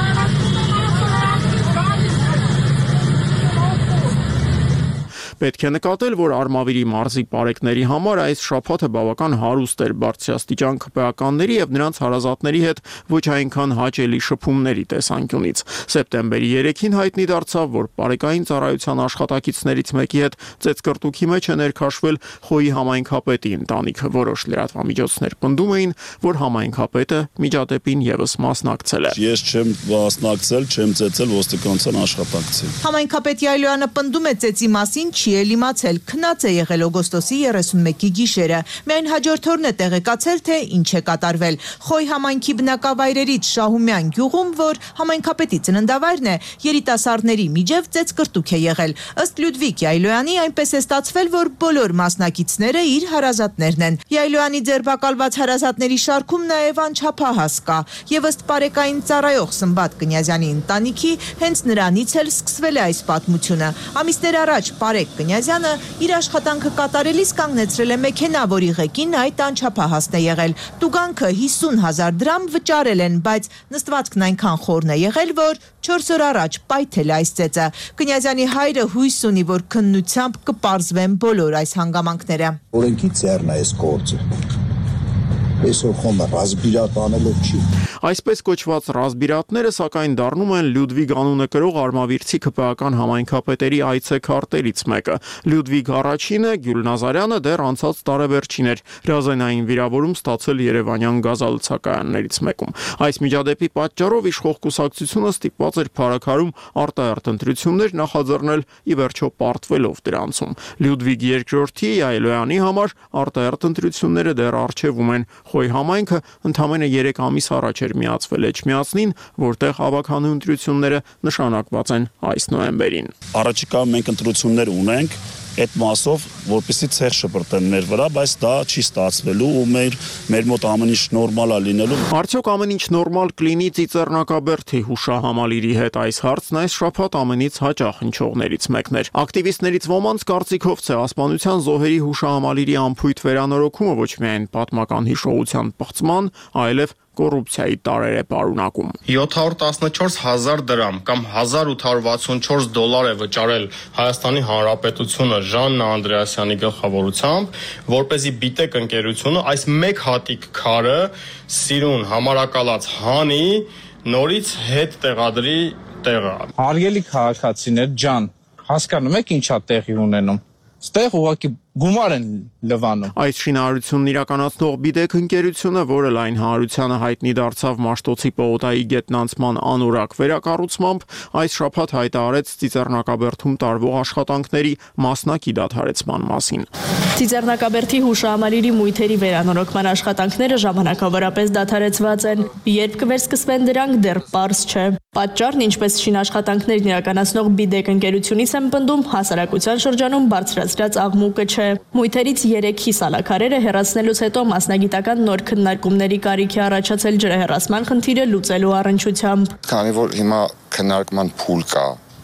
Պետք է նկատել, որ Արմավիրի մարզի պարեկների համար այս շաբաթը բավական հարուստ էր բարձրաստիճան ԿՊԱ-ականների եւ նրանց հարազատների հետ ոչ այնքան հաճելի շփումների տեսանկյունից։ Սեպտեմբերի 3-ին հայտնի դարձավ, որ պարեկային ծառայության աշխատակիցներից մեկի հետ ծեծկռտուքի մեջ է ներքաշվել Խոյի համայնքապետի ընտանիքը։ Որոշ լրատվամիջոցներ պնդում էին, որ համայնքապետը միջադեպին եւս մասնակցել է։ Ես չեմ մասնակցել, չեմ ծեծել ոստիկանության աշխատակցին։ Համայնքապետ Յայլոյանը պնդում է ծեծի մասին չի չի էլ իմացել, քնած է եղել օգոստոսի 31-ի գիշերը։ Միայն հաջորդ օրն է տեղեկացել, թե ինչ է կատարվել։ Խոյ համայնքի բնակավայրերից Շահումյան գյուղում, որ համայնքապետի ծննդավայրն է, երիտասարդների միջև ծեծկրտուք է եղել։ Ըստ Լյուդվիգ Յայլոյանի, այնպես է ստացվել, որ բոլոր մասնակիցները իր հարազատներն են։ Յայլոյանի ձերբակալված հարազատների շարքում նաև անչափահաս կա, եւ ըստ բարեկային ծառայող Սմբատ Կնյազյանի ընտանիքի, հենց նրանից էլ սկսվել է այս պատմությունը։ Ամիսներ առաջ Պարեկ Կնյազյանը իր աշխատանքը կատարելիս կանգնեցրել է մեքենա, որի ղեկին այդ անչափահասն է եղել։ Տուգանքը 50,000 դրամ վճարել են, բայց նստվածքն այնքան խորն է եղել, որ 4 օր առաջ պայթել է այս ծեծը։ Կնյազյանի հայրը հույս ունի, որ քննությամբ կպարզվեն բոլոր այս հանգամանքները։ Օրենքի ձեռն է այս գործը։ Այսօր խոմը ռազմիրատ անելով չի։ Այսպես կոչված ռազմիրատները սակայն դառնում են Լյուդվիգ անունը կրող Արմավիրցի ՔՊԱ-ական համայնքապետերի այցեքարտերից մեկը։ Լյուդվիգ առաջինը Գյուլնազարյանը դեռ անցած տարեվերջին էր հրազենային վիրավորում ստացել Երևանյան գազալցակայաններից մեկում։ Այս միջադեպի պատճառով իշխող կուսակցությունը ստիպված էր փառաքարում արտահերթ ընտրություններ նախաձեռնել, ի վերջո պարտվելով դրանցում։ Լյուդվիգ II Յայլոյանի համար արտահերթ ընտրությունները դեռ առջևում են։ Խոյ համայնքը ընդամենը 3 ամիս առաջ էր միացվել Էջմիածնին, որտեղ ավագանու ընտրությունները նշանակված են այս նոյեմբերին։ Առաջիկայում մենք ընտրություններ ունենք այդ մասով, որպեսզի ցեղ շպրտեն մեր վրա, բայց դա չի ստացվելու ու մեր մոտ ամեն ինչ նորմալ է լինելու։ Արդյոք ամեն ինչ նորմալ կլինի Ծիծեռնակաբերդի հուշահամալիրի հետ, այս հարցն այս շաբաթ ամենից հաճախ հնչողներից մեկն էր։ Ակտիվիստներից ոմանց կարծիքով Ցեղասպանության զոհերի հուշահամալիրի անփույթ վերանորոգումը ոչ միայն պատմական հիշողության պղծման, այլև կոռուպցիայի տարեր է պարունակում։ 714,000 դրամ կամ 1864 դոլար է վճարել Հայաստանի Հանրապետությունը Ժաննա Անդրեասյանի գլխավորությամբ, որպեսզի Բիտեք ընկերությունը այս մեկ հատիկ քարը սիրուն համարակալած հանի, նորից հետ տեղադրի տեղը։ Հարգելի քաղաքացիներ ջան, հասկանում եք ինչա տեղի ունենում։ Ստեղ ուղղակի գումար են լվանում։ Այս շինարարությունն իրականացնող Բիտեք ընկերությունը, որը լայն հանրությանը հայտնի դարձավ Մաշտոցի պողոտայի գետնանցման անորակ վերակառուցմամբ, այս շաբաթ հայտարարեց Ծիծեռնակաբերդում տարվող աշխատանքների մասնակի դադարեցման մասին։ Ծիծեռնակաբերդի հուշահամալիրի մույթերի վերանորոգման աշխատանքները ժամանակավորապես դադարեցված են։ Երբ կվերսկսվեն դրանք դեռ պարզ չէ։ Պատճառն, ինչպես շինաշխատանքներն իրականացնող Բիտեք ընկերությունից են պնդում, հասարակության շրջանում բարձրացրած աղմուկը չէ։ Մույթերից 3-ի սալաքարերը հեռացնելուց հետո մասնագիտական նոր քննարկումների կարիք է առաջացել ջրահեռացման խնդիրը լուծելու առնչությամբ։ Քանի որ հիմա քննարկման փուլ կա,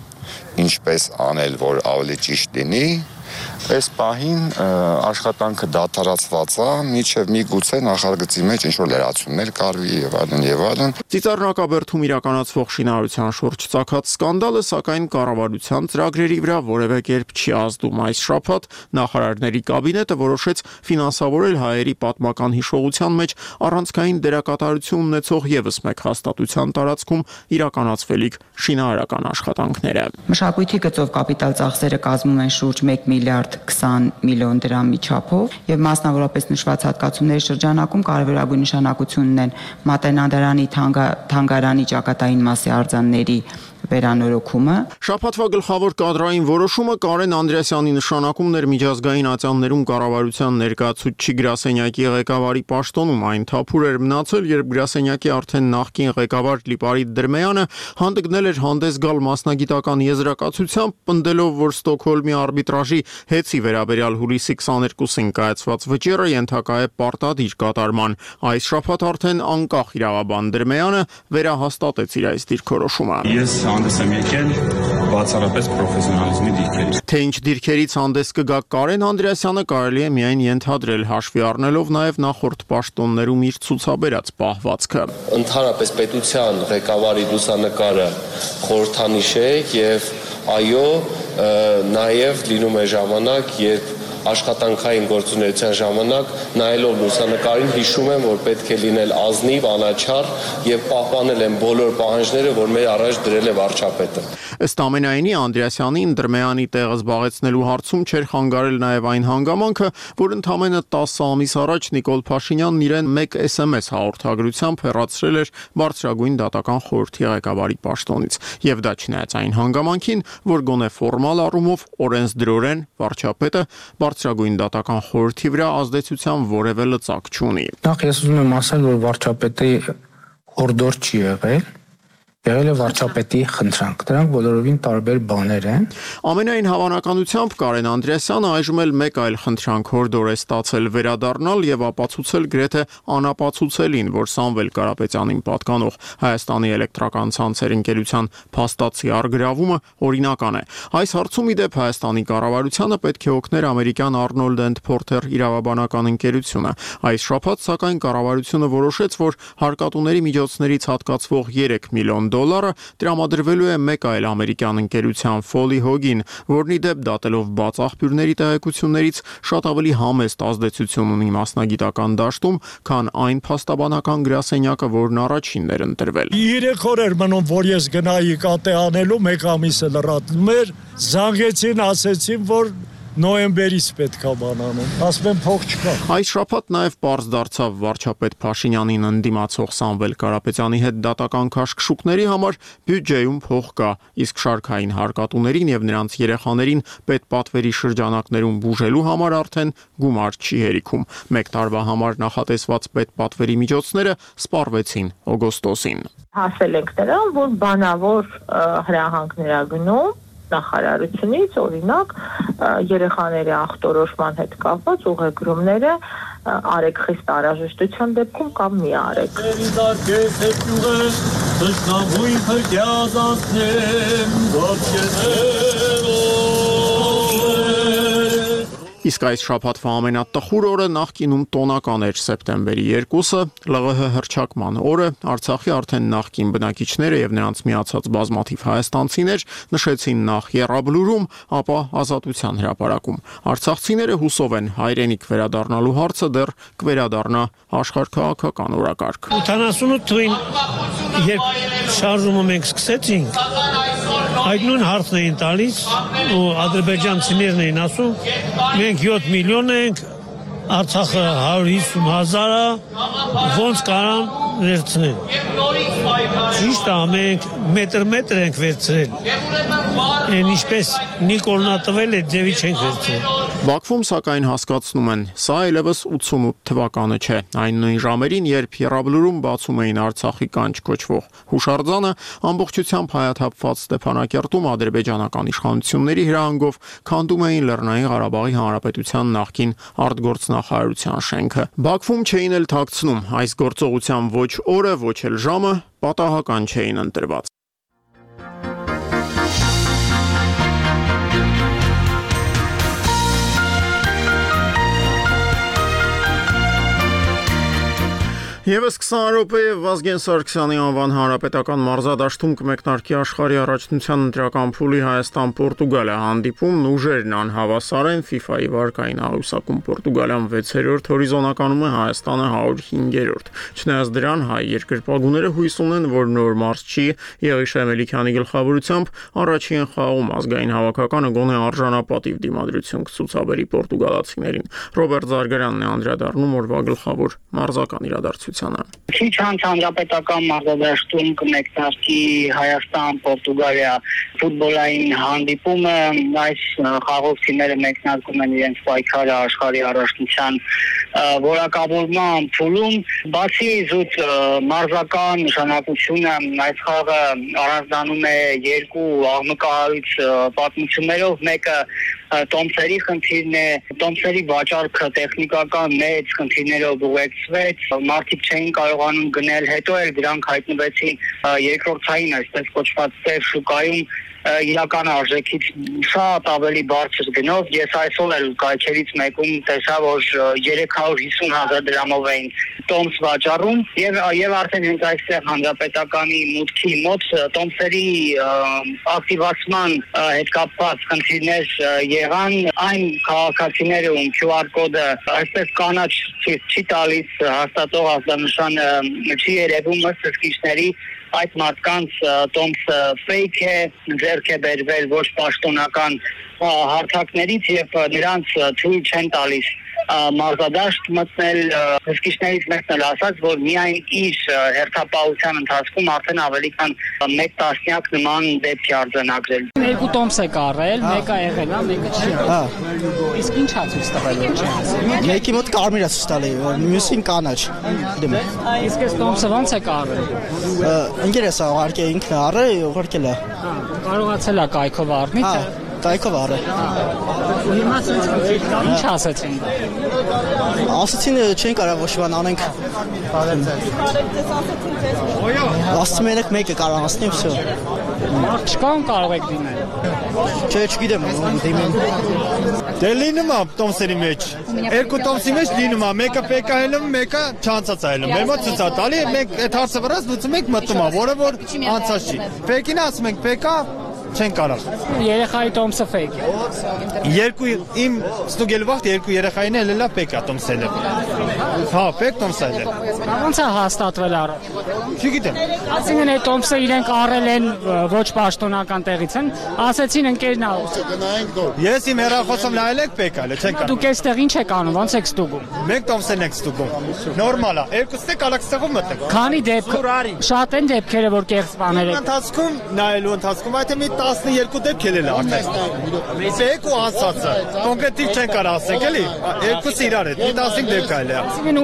ինչպես անել, որ ավելի ճիշտ լինի, այս պահին աշխատանքը դադարացված է, մինչև միգուցե նախագծի մեջ ինչ-որ լրացումներ կարվի եւ այլն եւ այլն։ Ծիծեռնակաբերդում իրականացվող շինարարության շուրջ ծագած սկանդալը, սակայն կառավարության ծրագրերի վրա որևէ կերպ չի ազդում։ Այս շաբաթ նախարարների կաբինետը որոշեց ֆինանսավորել հայերի պատմական հիշողության մեջ առանցքային դերակատարություն ունեցող եւս մեկ հաստատության տարածքում իրականացվելիք շինարարական աշխատանքները։ Մշակույթի գծով կապիտալ ծախսերը կազմում են շուրջ 1 միլիարդ 20 միլիոն դրամի չափով եւ մասնավորապես նշված հատկացումների շրջանակում կարևորագույն նշանակություն ունեն Մատենադարանի թանգարանի ճակատային մասի արձանների վերանորոգումը։ Շաբաթվա գլխավոր կադրային որոշումը Կարեն Անդրեասյանի նշանակումն էր միջազգային ատյաններում կառավարության ներկայացուցիչ գրասենյակի ղեկավարի պաշտոնում։ Այն թափուր էր մնացել, երբ գրասենյակի արդեն նախկին ղեկավար Լիպարիտ Դրմեյանը հանդգնել էր հանդես գալ մասնագիտական եզրակացությամբ, պնդելով, որ Ստոկհոլմի արբիտրաժի հեծի վերաբերյալ հուլիսի 22-ին կայացված վճիռը ենթակա է պարտադիր կատարման։ Այս շաբաթ արդեն անկախ իրավաբան Դրմեյանը վերահաստատեց իր այս դիրքորոշումը։ Հանդես եմ եկել բացառապես պրոֆեսիոնալիզմի դիրքերից։ Թե ինչ դիրքերից հանդես կգա Կարեն Անդրեասյանը կարելի է միայն ենթադրել, հաշվի առնելով նաև նախորդ պաշտոններում իր ցուցաբերած պահվածքը։ Ընդհանրապես պետության ղեկավարի լուսանկարը խորհրդանիշ է եւ այո, նաև լինում է ժամանակ, երբ աշխատանքային գործունեության ժամանակ նայելով լուսանկարին հիշում եմ, որ պետք է լինել ազնիվ, անաչառ եւ պահպանել են բոլոր պահանջները, որ մեր առաջ դրել է վարչապետը։ Ըստ ամենայնի Անդրեասյանին Դրմեյանի տեղը զբաղեցնելու հարցում չէր խանգարել նաև այն հանգամանքը, որ ընդամենը 10 ամիս առաջ Նիկոլ Փաշինյանն իրեն մեկ SMS հաղորդագրությամբ հեռացրել էր Բարձրագույն դատական խորհրդի ղեկավարի պաշտոնից, եւ դա չնայած այն հանգամանքին, որ գոնե ֆորմալ առումով օրենսդրորեն վարչապետը Բարձրագույն դատական խորհրդի վրա ազդեցության որևէ լծակ չունի։ Նախ ես ուզում եմ ասել, որ վարչապետի օրդոր չի եղել։ Եղել է վարչապետի խնդրանք, դրանք բոլորովին տարբեր բաներ են։ Ամենայն հավանականությամբ Կարեն Անդրեասյանը այժմ էլ մեկ այլ խնդրանք հորդոր է ստացել վերադառնալ եւ ապացուցել գրեթե անապացուցելին, որ Սամվել Կարապետյանին պատկանող Հայաստանի էլեկտրական ցանցեր ընկերության փաստացի առգրավումը օրինական է։ Այս հարցում ի դեպ Հայաստանի կառավարությանը պետք է օգներ ամերիկյան Arnold & Porter իրավաբանական ընկերությունը։ Այս շաբաթ սակայն կառավարությունը որոշեց, որ հարկատուների միջոցներից հատկացվող 3 միլիոն $, տրամադրվելու է մեկ այլ ամերիկյան ընկերության Foley Hogg-ին, որն ի դեպ դատելով բաց աղբյուրների տեղեկություններից շատ ավելի համեստ ազդեցություն ունի մասնագիտական դաշտում, քան այն փաստաբանական գրասենյակը, որն առաջինն էր ընտրվել։ 3 օր էր մնում, որ ես գնայի կատե անելու, 1 ամիս էլ լրատվում էր, զանգեցին, ասեցին, որ նոյեմբերից պետք է բան անեն, ասում եմ փող չկա։ Այս շաբաթ նաև պարզ դարձավ վարչապետ Փաշինյանին ընդդիմացող Սամվել Կարապետյանի հետ դատական քաշքշուկների համար բյուջեում փող կա, իսկ շարքային հարկատուներին եւ նրանց երեխաներին պետպատվերի շրջանակներում բուժելու համար արդեն գումար չի հերիքում։ Մեկ տարվա համար նախատեսված պետպատվերի միջոցները սպառվեցին օգոստոսին։ Հասել ենք նրան, որ բանավոր հրահանգներ ա գնում նախարարությունից, օրինակ երեխաների ախտորոշման հետ կապված ուղեգրումները արեք խիստ անհրաժեշտության դեպքում կամ մի արեք։ Իսկ այս շաբաթվա ամենատխուր օրը նախկինում տոնական էր սեպտեմբերի 2-ը, ԼՂՀ հռչակման օրը, Արցախի արդեն նախկին բնակիչները եւ նրանց միացած բազմաթիվ հայաստանցիներ նշեցին նախ եռաբլուրում, ապա Ազատության հրապարակում։ Արցախցիները հուսով են հայրենիք վերադառնալու հարցը դեռ կվերադառնա աշխարհքաղաքական օրակարգ։ 88 թվին երբ շարժումը մենք սկսեցինք, այդ նույն հարցն էին տալիս ու ադրբեջանցիներն էին ասում, մենք 7 միլիոն ենք, Արցախը 150,000-ը, ոնց կարան վերցնել։ Ճիշտ է, մենք մետր ենք վերցրել, են ինչպես Նիկոլն ա տվել է, ձևի չենք վերցրել։ Բաքվում սակայն հասկացնում են, սա այլևս 88 թվականը չէ, այն նույն ժամերին, երբ եռաբլուրում բացում էին Արցախի կանչ կոչվող հուշարձանը, ամբողջությամբ հայաթափված Ստեփանակերտում ադրբեջանական իշխանությունների հրահանգով քանդում էին Լեռնային Ղարաբաղի Հանրապետության նախկին արտգործնախարարության շենքը։ Բաքվում չէին էլ թաքցնում, այս գործողության ոչ օրը, ոչ էլ ժամը պատահական չէին ընտրված։ Եվս 20 րոպե Վազգեն Սարգսյանի անվան հանրապետական մարզադաշտում կմեկնարկի աշխարհի առաջնության ընտրական փուլի Հայաստան-Պորտուգալիա հանդիպումն ուժերն անհավասար են FIFA-ի վարկային աղյուսակում Պորտուգալիան 6-րդ, հորիզոնականում է Հայաստանը 105-րդ։ Չնայած դրան հայ երկրպագուները հույս ունեն, որ նոր մարզչի Եղիշե Մելիքյանի գլխավորությամբ առաջին խաղում ազգային հավաքականը գոնե արժանապատիվ դիմադրություն կցուցաբերի պորտուգալացիներին։ Ռոբերտ Զարգարյանն է անդրադառնում օրվա գլխավոր մարզական իրադարձությանը։ Քիչ անց հանրապետական մարզադաշտում կմեկնարկի Հայաստան-Պորտուգալիա ֆուտբոլային հանդիպումը, այս խաղով թիմերը մեկնարկում են իրենց պայքարը աշխարհի առաջնության որակավորման փուլում, բացի զուտ մարզական նշանակությունը, այս խաղը առանձնանում է երկու աղմկահարույց պատմություններով, մեկը տոմսերի խնդիրն է, տոմսերի վաճառքը տեխնիկական մեծ խնդիրներով ուղեկցվեց, մարդիկ չէին կարողանում գնել, հետո էլ դրանք հայտնվեցին երկրորդային, այսպես կոչված, ծեր շուկայում, իրական արժեքից շատ ավելի բարձր գնով։ Ես այսօր էլ կայքերից մեկում տեսա, որ 350,000 դրամով էին տոմս վաճառում եւ արդեն հենց այստեղ հանրապետականի մուտքի մոտ տոմսերի ակտիվացման հետ կապված խնդիրներ եղան։ Այն քաղաքացիները, ում QR կոդը այսպես կանաչ չի տալիս, հաստատող ազդանշանը չի երևում, ըստ զսկիչների այդ մարդկանց տոմսը fake է, ձեռք է բերվել ոչ պաշտոնական հարթակներից եւ նրանց թույլ չեն տալիս մարզադաշտ մտնել։ Զսկիչներից մեկն էլ ասաց, որ միայն իր հերթապահության ընթացքում արդեն ավելի քան 1 տասնյակ նման դեպք է արձանագրել։ Երկու տոմս է կարել, մեկը եղել է, մեկը չի եղել։ Իսկ ինչ է ցույց տվել, որ չի ասել։ Մեկի մոտ կարմիր է ցույց տալի, մյուսին կանաչ։ Իսկ այս տոմսը ո՞նց է կարել։ Ընկերս ուղարկել ինքն առել, ուղարկել է։ Կարողացել է կայքով առնի, թե կայքով առել։ Հիմա ինչ ասեցին։ Ասեցին չեն կարող ոչ բան անենք։ Ասում եք մեկը կարող ասնի, վсё։ Մարդ չկան կարող եք դիմել։ Չէ, չգիտեմ, դիմեմ։ Դե լինում է տոմսերի մեջ։ Երկու տոմսի մեջ լինում է, մեկը fake է ելնում, մեկը չանցած է ելնում։ Մեր մոտ ցույց է տալի, մենք այդ հարցը վրաց լուծում ենք, մտնում է, որը որ անցած չի։ Fake-ին ասում ենք, fake-ա չեն կարող։ Երեխայի տոմսը fake է։ Երկու իմ ստուգել վաղ երկու երեխային էլ լա fake-ա տոմսելը։ Հա, fake տոմսը է։ Ո՞նց է հաստատվել առ։ Չգիտեմ։ Այսինքն այդ տոմսը իրենք առել են ոչ պաշտոնական տեղից են, ասեցին ընկերն ա։ Ես իմ հեռախոսում նայել եք fake-ա, չեք կարող։ Դուք այստեղ ինչ եք անում, ո՞նց եք ստուգում։ Մենք տոմսերն ենք ստուգում։ Նորմալ է։ Երկուսն է կալակստեղում մտեք։ Քանի դեպք շատ են դեպքերը, որ կեղծ բաներ եք։ Ընթացքում նայելու ընթացքում այդ մի 12 դեպք ելել է արդեն։ Fake ու անցածը։ Կոնկրետիկ չեն կարող ասենք էլի։ Երկուսը իրար է։ 15 դեպք ա ելել։ Այսինքն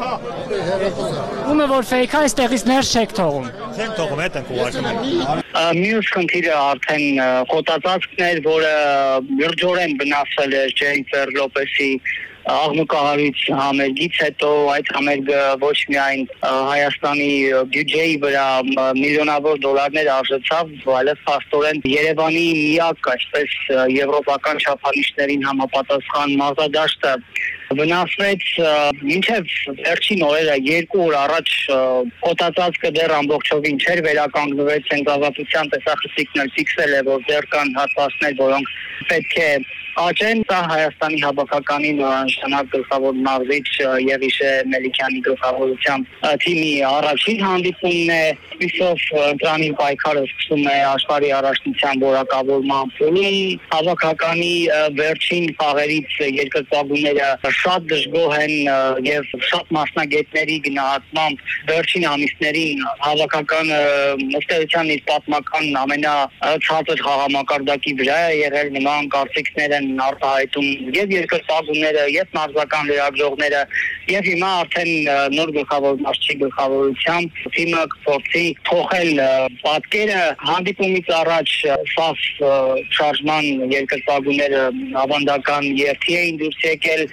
ումը որ fake-ա այստեղից ներս չեք թողում։ Չենք թողում, հետ ենք ուղարկում։ Մյուս խնդիրը արդեն խոտածածկն էր, որը լրջորեն վնասվել էր Ջենիֆեր Լոպեսի աղմուկահարույց համերգից հետո այդ համերգը ոչ միայն Հայաստանի բյուջեի վրա միլիոնավոր դոլարներ արժեցավ, այլև փաստորեն Երևանի միակ այսպես եվրոպական չափանիշներին համապատասխան մարզադաշտը վնասվեց։ Մինչև վերջին օրերը 2 օր առաջ խոտածածկը դեռ ամբողջովին չէր վերականգնվեց, ցենզավատության տեսախցիկն էլ ֆիքսել է, որ դեռ կան հատվածներ, որոնք պետք է աճեն։ Դա Հայաստանի հավաքականի նորանշանակ գլխավոր մարզիչ Եղիշե Մելիքյանի գլխավորությամբ թիմի առաջին հանդիպումն է։ Իսով դրանի պայքարը սկսում է աշխարհի առաջնության որակավորման փուլում։ Հավաքականի վերջին խաղերից երկրպագուները շատ դժգոհ են եւ շատ մասնագետների գնահատմամբ վերջին ամիսներին հավաքականը ըստ էության իր պատմական ամենացածր խաղամակարդակի վրա է եղել։ Նման կարծիքներ են արտահայտում եւ երկրպագուները, եւ մարզական լրագրողները, եւ հիմա արդեն նոր գլխավոր մարզչի գլխավորությամբ թիմը կփորձի թողել պատկերը հանդիպումից առաջ սաֆ շարժման երկրպագուները ավանդական երթի էին դուրս եկել։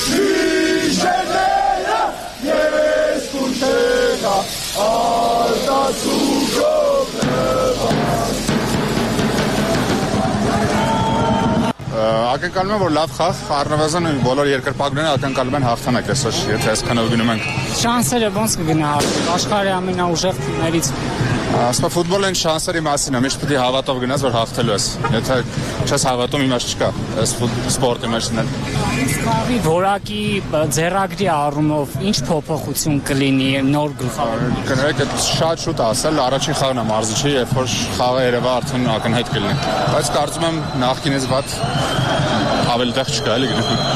Ակնկալում եմ, որ լավ խաղ, առնվազն բոլոր երկրպագուները ակնկալում են հաղթանակ այսօր, եթե այսքանով գնում ենք։ Շանսերը ոնց կգնահատեք, աշխարհի ամենաուժեղ թիմերից։ Ասպա ֆուտբոլն շանսերի մասին է, միշտ պետք է հավատով գնաս, որ հաղթելու ես։ Եթե չես հավատում, իմաստ չկա այս սպորտի մեջ։ Խաղի որակի ձեռագրի առումով ինչ փոփոխություն կլինի նոր գլխավոր։ Կներեք, այդ շատ շուտ ասել, առաջին խաղն է մարզիչի, երբ որ խաղը երևա արդեն ակնհայտ կլինի։ Բայց կարծում եմ նախկինից վատ ավելի տեղ չկա, էլի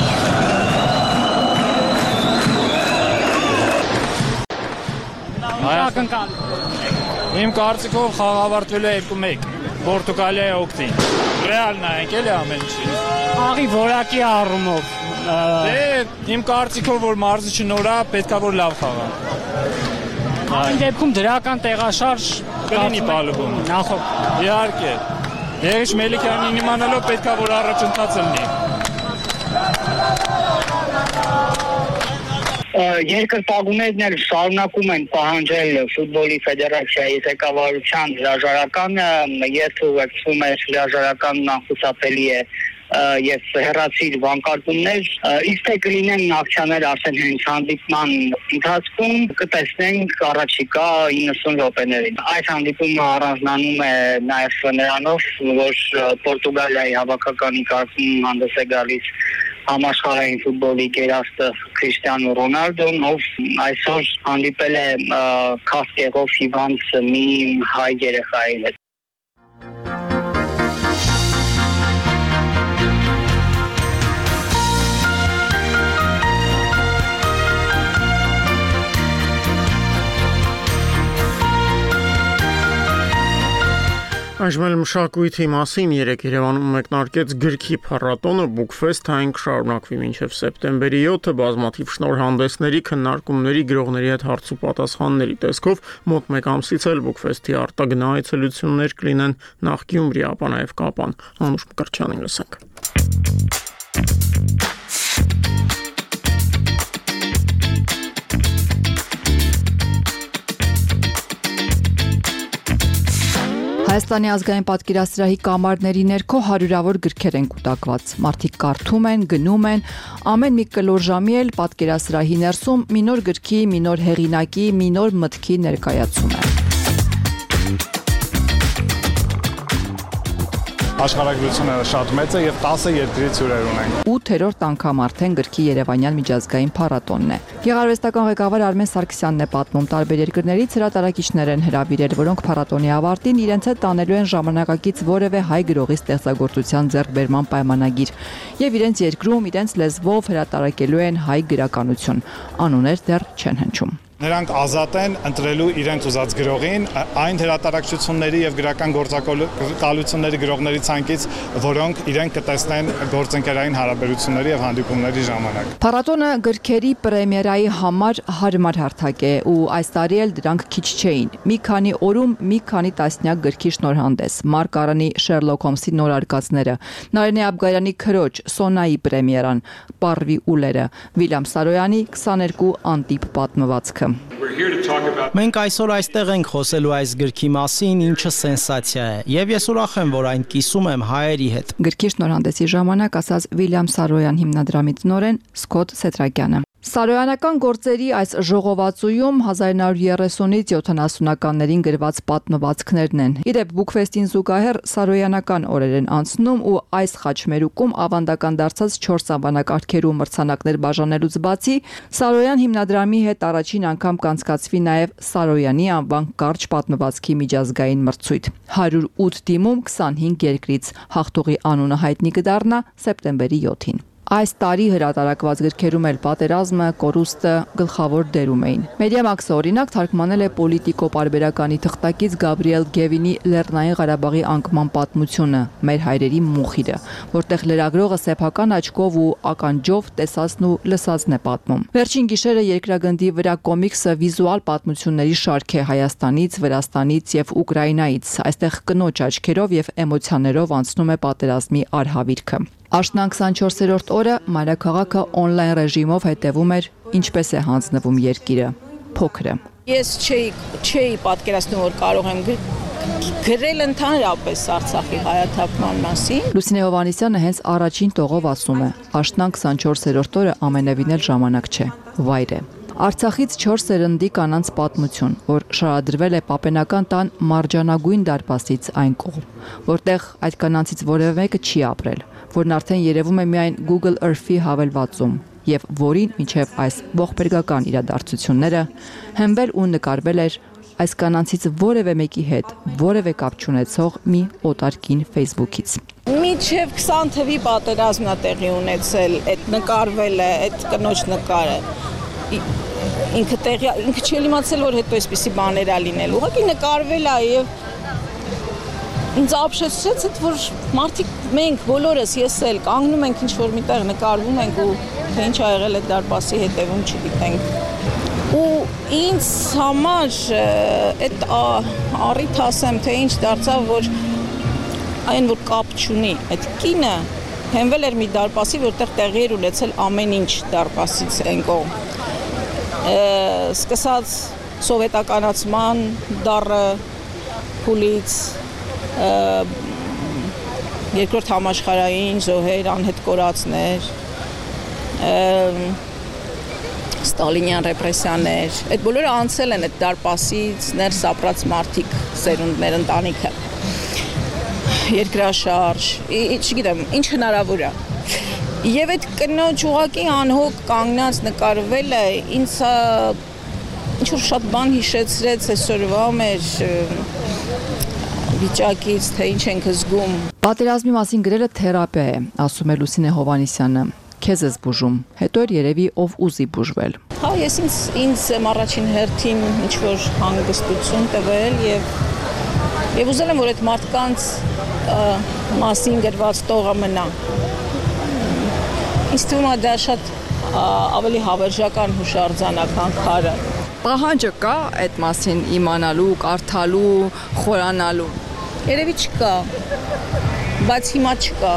գիտեք։ Իմ կարծիքով խաղ ավարտվելու է 2-1 Պորտուգալիայի օգտին։ Ռեալ նայենք էլի ամեն ինչի։ Խաղի որակի առումով իմ կարծիքով որ մարզիչը նոր է, պետքա որ լավ խաղա։ Այն դեպքում դրական տեղաշարժ կլինի պալուբում։ Նախորդ իհարկե։ Եղիշ Մելիքյանին իմանալով պետքա որ առաջընթաց լինի։ Երկրպագուներն էլ շարունակում են պահանջել ֆուտբոլի ֆեդերացիայի ղեկավարության հրաժարականը, երբ ուղեկցվում է հրաժարականն անխուսափելի է եւ հեռացիր վանկարկումներ, իսկ թե կլինեն ակցիաներ արդեն հենց հանդիպման ընթացքում, կտեսնենք առաջիկա 90 րոպեներին։ Այս հանդիպումը առանձնանում է նաեւ նրանով, որ Պորտուգալիայի հավաքականի կարգում հանդես է գալիս համաշխարհային ֆուտբոլի գերաստը Քրիշտիանո Ռոնալդոն, ով այսօր հանդիպել է քասկեղով հիվանդ մի հայ երեխայի հետ։ Այժմ էլ մշակույթի մասին երեկ Երևանում մեկնարկեց գրքի փառատոնը Bookfest-ը, այն կշարունակվի մինչև սեպտեմբերի 7-ը, բազմաթիվ շնորհանդեսների, քննարկումների, գրողների հետ հարց ու պատասխանների տեսքով մոտ մեկ ամսից էլ Bookfest-ի արտագնա այցելություններ կլինեն նախ Գյումրի, ապա նաև Կապան։ Անուշ Մկրտչյանին լսենք։ Հայաստանի ազգային պատկերասրահի կամարների ներքո հարյուրավոր գրքեր են կուտակված։ Մարդիկ կարդում են, գնում են, ամեն մի կլոր ժամի էլ պատկերասրահի ներսում մի նոր գրքի, մի նոր հեղինակի, մի նոր մտքի ներկայացում է։ Աշխարհագրությունը շատ մեծ է եւ 10 երկրից հյուրեր ունենք։ 8-րդ անգամ արդեն գրքի Երևանյան միջազգային փառատոնն է։ Գեղարվեստական ղեկավար Արմեն Սարգսյանն է պատմում, տարբեր երկրներից հրատարակիչներ են հրավիրել, որոնք փառատոնի ավարտին իրենց հետ տանելու են ժամանակակից որևէ հայ գրողի ստեղծագործության ձեռքբերման պայմանագիր եւ իրենց երկրում, իրենց լեզվով հրատարակելու են հայ գրականություն։ Անուններ դեռ չեն հնչում։ Նրանք ազատ են ընտրելու իրենց ուզած գրողին, այն հրատարակչությունների եւ գրական գործակալությունների գրողների ցանկից, որոնք իրենք կտեսնեն գործընկերային հարաբերությունների եւ հանդիպումների ժամանակ։ Փառատոնը գրքերի պրեմիերայի համար հարմար հարթակ է ու այս տարի էլ դրանք քիչ չէին։ Մի քանի օրում մի քանի տասնյակ գրքի շնորհանդես, Մարկ Արանի Շերլոկ Հոլմսի նոր արկածները, Նարինե Աբգարյանի Քրոջ, Սոնայի պրեմիերան, Պարվի ուլերը, Վիլյամ Սարոյանի 22 անտիպ պատմվածքը։ Մենք այսօր այստեղ ենք խոսելու այս գրքի մասին, ինչը սենսացիա է, եւ ես ուրախ եմ, որ այն կիսում եմ հայերի հետ։ Գրքի շնորհանդեսի ժամանակ ասաց Վիլյամ Սարոյան հիմնադրամի տնօրեն Սկոտ Սետրակյանը։ Սարոյանական գործերի այս ժողովածուում 1930-ից 70-ականներին գրված պատմվածքներն են։ Իրեպ Bookfest-ին զուգահեռ Սարոյանական օրեր են անցնում ու այս խաչմերուկում ավանդական դարձած 4 անվանակարգերու մրցանակներ բաժանելուց բացի Սարոյան հիմնադրամի հետ առաջին անգամ կանցկացվի նաև Սարոյանի անվան կարճ պատմվածքի միջազգային մրցույթ։ 108 թիմում 25 երկրից հաղթողի անունը հայտնի կդառնա սեպտեմբերի 7-ին։ Այս տարի հրատարակված գրքերում էլ պատերազմը, կորուստը գլխավոր դերում էին։ Մեդիամաքսը օրինակ թարգմանել է Պոլիտիկո պարբերականի թղթակից Գաբրիել Գևինի Լեռնային Ղարաբաղի անկման պատմությունը, մեր հայրերի մոխիրը, որտեղ լրագրողը սեփական աչքով ու ականջով տեսածն ու լսածն է պատմում։ Վերջին գիշերը երկրագնդի վրա կոմիքսը վիզուալ պատմությունների շարք է Հայաստանից, Վրաստանից եւ Ուկրաինայից։ Այստեղ կնոջ աչքերով եւ էմոցիաներով անցնում է պատերազմի արհավիրքը։ Աշնան 24-րդ օրը մայրաքաղաքը օնլայն ռեժիմով հետևում էր ինչպես է հանձնվում երկիրը, փոքրը։ Ես չէի պատկերացնում, որ կարող եմ գրել ընդհանրապես Արցախի հայաթափման մասին։ Լուսինե Հովհաննիսյանը հենց առաջին տողով ասում է. Աշնան 24-րդ օրը ամենևին էլ ժամանակ չէ, վայր է։ Արցախից 4 սերնդի կանանց պատմություն, որ շարադրվել է Պապենական տան Մարջանագույն դարպասից այն կողմ, որտեղ այդ կանանցից որևէ մեկը չի ապրել, որն արդեն երևում է միայն Google Earth-ի հավելվածում եւ որին մինչեւ այս ողբերգական իրադարձությունները հենվել ու նկարվել էր այս կանանցից որևէ մեկի հետ որևէ կապ չունեցող մի օտարքին Facebook-ից։ Մինչև 20 թվականի պատերազմն է տեղի ունեցել, այդ նկարվել է, այդ կնոջ նկարը։ Ինքը չի իմացել, որ հետո այսպիսի բաներ է լինել։ Ուղղակի նկարվել է եւ ինձ ապշեցրեց, որ մարդիկ մենք բոլորս ես էլ կանգնում ենք ինչ-որ միտեղ նկարվում ենք ու թե ինչ ա եղել այդ դարպասի հետևում չգիտենք։ Ու ինձ համար այդ առիթ ասեմ, թե ինչ դարձավ, որ այն որ կապ չունի, այդ կինը հենվել էր մի դարպասի, որտեղ տեղի էր ունեցել ամեն ինչ դարպասից այն կողմ։ Սկսած սովետականացման դառը փուլից երկրորդ համաշխարհային զոհեր, անհետ կորածներ, ստալինյան ռեպրեսիաներ, այդ բոլորը անցել են այդ դարպասից ներս ապրած մարդիկ, սերունդներ, ընտանիքը, երկրաշարժ, չգիտեմ, ինչ հնարավոր է։ Եվ այդ կնոջ ուղղակի անհոգ կանգնած նկարվելը ինձ ինչ-որ շատ բան հիշեցրեց այսօրվա մեր վիճակից, թե ինչ ենք զգում։ Պատերազմի մասին գրելը թերապիա է, ասում է Լուսինե Հովհաննիսյանը։ Քեզ ես բուժում, հետո երևի ով ուզի բուժվել։ Հա, ես ինձ առաջին հերթին ինչ-որ հանգստություն տվել եւ ուզել եմ, որ այդ մարդկանց մասին գրված տողը մնա։ Ինձ թվում է դա շատ ավելի հավերժական հուշարձանակ, քան քարը։ Պահանջը կա այդ մասին իմանալու, կարդալու, խորանալու։ Երևի չկա, բայց հիմա չկա։